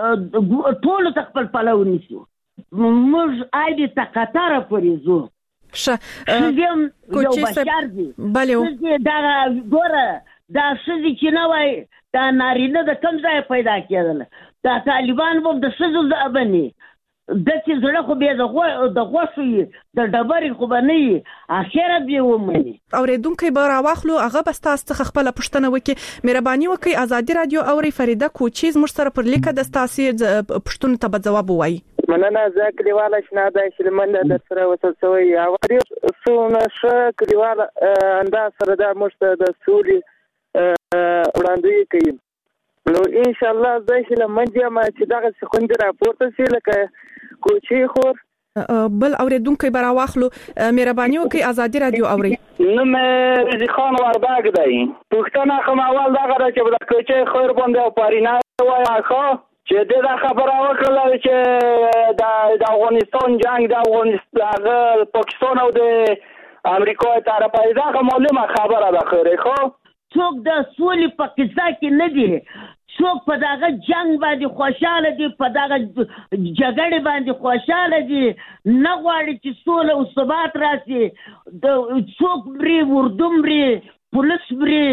ټولو ته خپل پلو نیسو. موږ اړې ته قطره پورې ځو شه زم یو بشر دی بله دا ګوره دا سړي چې نه وای دا نارینه د کوم ځای پیدا کېدل دا طالبان به د سړو ځابني د چې زړه خو به د غو د غوښي د ډبرې خو باندې اخره به ومني اوریدونکو به راواخلو هغه بستاست خپل پښتنه وکي مهرباني وکي ازادي رادیو اوري فریده کوچیز مر سره پر لیکه د تاثیر پښتون ته به جواب وای مننه ځکه دیواله شنه د شلمن د سره وصل شوی او ډیر سونه ش کلیواله انده سره د مشته د سولي وړاندې کوي نو ان شاء الله زه شلمن یم چې دغه څخه راپورته شي لکه کوچی خور بل اوریدونکو به راواخلو مهرباني وکي ازادي رادیو اوري نو مې رضی خان ورداګ دی پښتنه کوم اول دغه چې د کوچی خور باندې او پارینا وای خو چې دا خبره وکړه چې د افغانستان جنگ د افغانستان پاکستان او د امریکا طرفه دا معلومه خبره ده خو خو څوک د سولې په قصه کې نه دي څوک په دغه جنگ باندې خوشاله دي په دغه جګړې باندې خوشاله دي نه غواړي چې سوله او ثبات راشي د څوک بری وردومري پولیس بری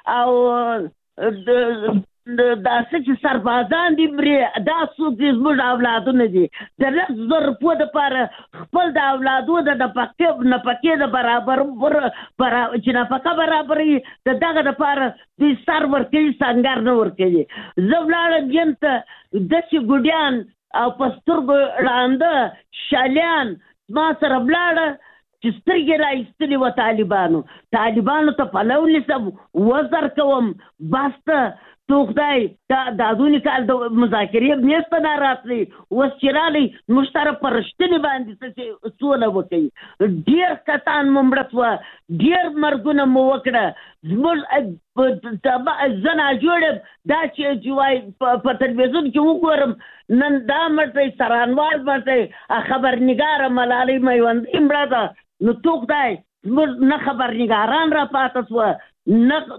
او دا چې سربازان دي بری دا څوک دي زموږ اولادونه دي د لږ زر په د پر خپل د اولادو د پکې نه پکې د برابر پر چې نه پکې برابرې د دغه د پر د سر ورکې څنګه نه ورکې زبلاړ جنت د چې ګډیان او پستر وړاندې شالیان ما سره بلاړ چې سترګې راایستلې و طالبانو طالبانو ته پلو نسم وزر کوم باسته تو خدای دا دادونی کال د مذاکرې میسته نه راتلی وسچرالي مشترک پرشتنی باندې څه سوله وکړي ډیر کتان ممړتوا ډیر مرګونه مو وکړه زموږ تبع زنا جوړ دا چې جوای په تلویزیون کې وګورم نن دا مرته سرانوال مرته خبرنګار ملالي میوند امراده نو تو خدای نه خبرنګاران را پاتې وو نه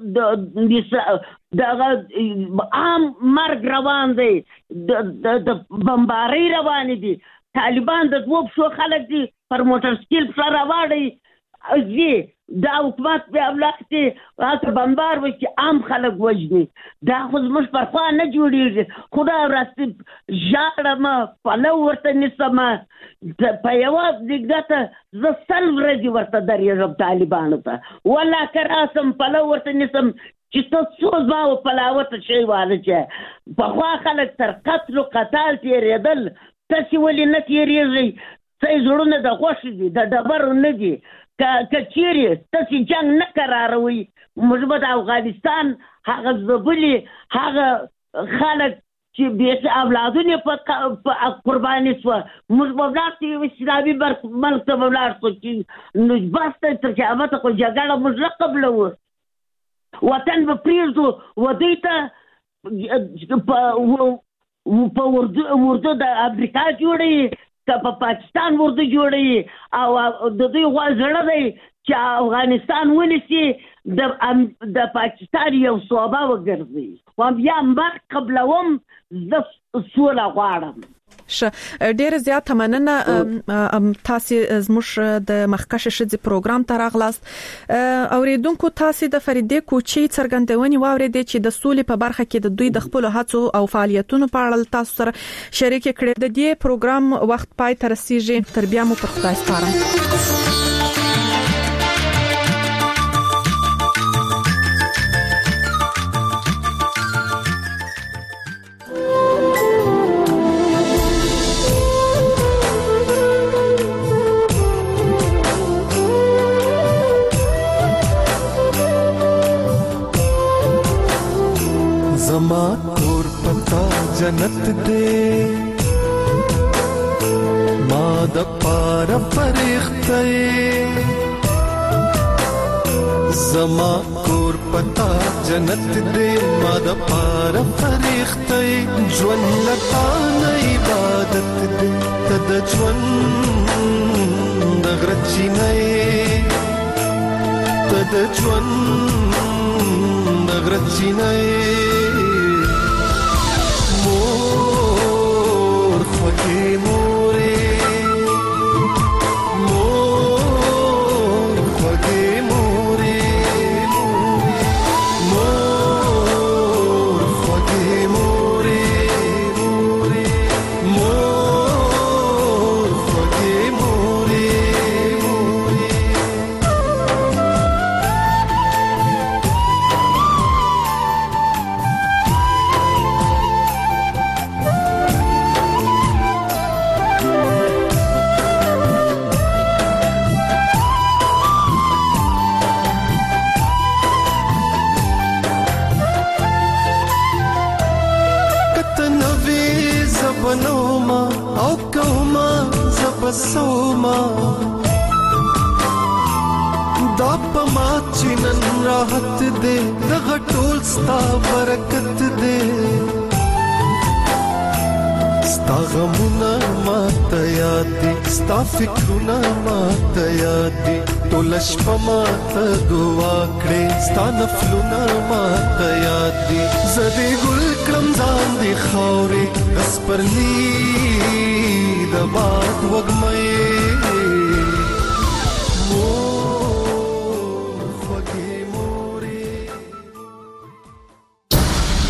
د عام مرګ روان دی د بمبارۍ روان دي طالبان د دوه شو خلک دي پر موټر سایکل پر راوړي زی دا حکومت په ابلاغتي هغه بمبار وکي عام خلک وجني دا خو مش پر خوا نه جوړیږي خدا راستي ژړم پلو ورته نسم په یو دغه ز سل ورځي ورته درېږم طالبانو ته ولا کراسم پلو ورته نسم چې څه څه باو پلاوت شي واله چې په خوا خلک تر قتل او قتال تیرېدل تاسو ولې نه تیرېږئ څه زړونه د غوښې دي د ډبرو نه دي کچيري تاسو جنگ نه قراروي موږ به د افغانستان هغه زبلي هغه خلک چې به اولادونه په قرباني شو موږ به لاستي اسلامي ملک ته ولارسو چې نو بس تر قیامت کو جګړه موږ قبلو وطن به پریزو ودیته په ورده د امریکا جوړي که په پاکستان ورته جوړي او د دوی غوړ دی چې افغانستان ونیسي د د پاکستان یو صوبه وګرځي و بیا مرګ قبلوم د سوله غواړم ش ډیر زیات مننه تاسو زموږ د مخکشه شذ پروګرام ته راغلاست اوریدونکو تاسو د فریدې کوچی څرګندونې واورېدې چې د سولې په برخه کې د دوی د خپل هڅو او فعالیتونو په اړه تاسو سره شریک کړي د دې پروګرام وخت پای ته رسیږي تر بیا مو په خدای سپارم زما کور پتا جنت دے ما د پار فرښتې زما کور پتا جنت دے ما د پار فرښتې ژوند لتا نه عبادت دے تد ژوند د غرچی نه تد ژوند د غرچی نه مور خوږې مورې مور او کوما زبسوما دا پما چنن راحت دے دغه ټول ستا برکت دے ستا غمونه ماته یاد دي ستا فکرونه ماته یاد دي ټول شپه ماته دعا کړې ستا نفلونه ماته یاد دي زدي ګل کړم ځان دي خاورې بس پرلی د باد وګمې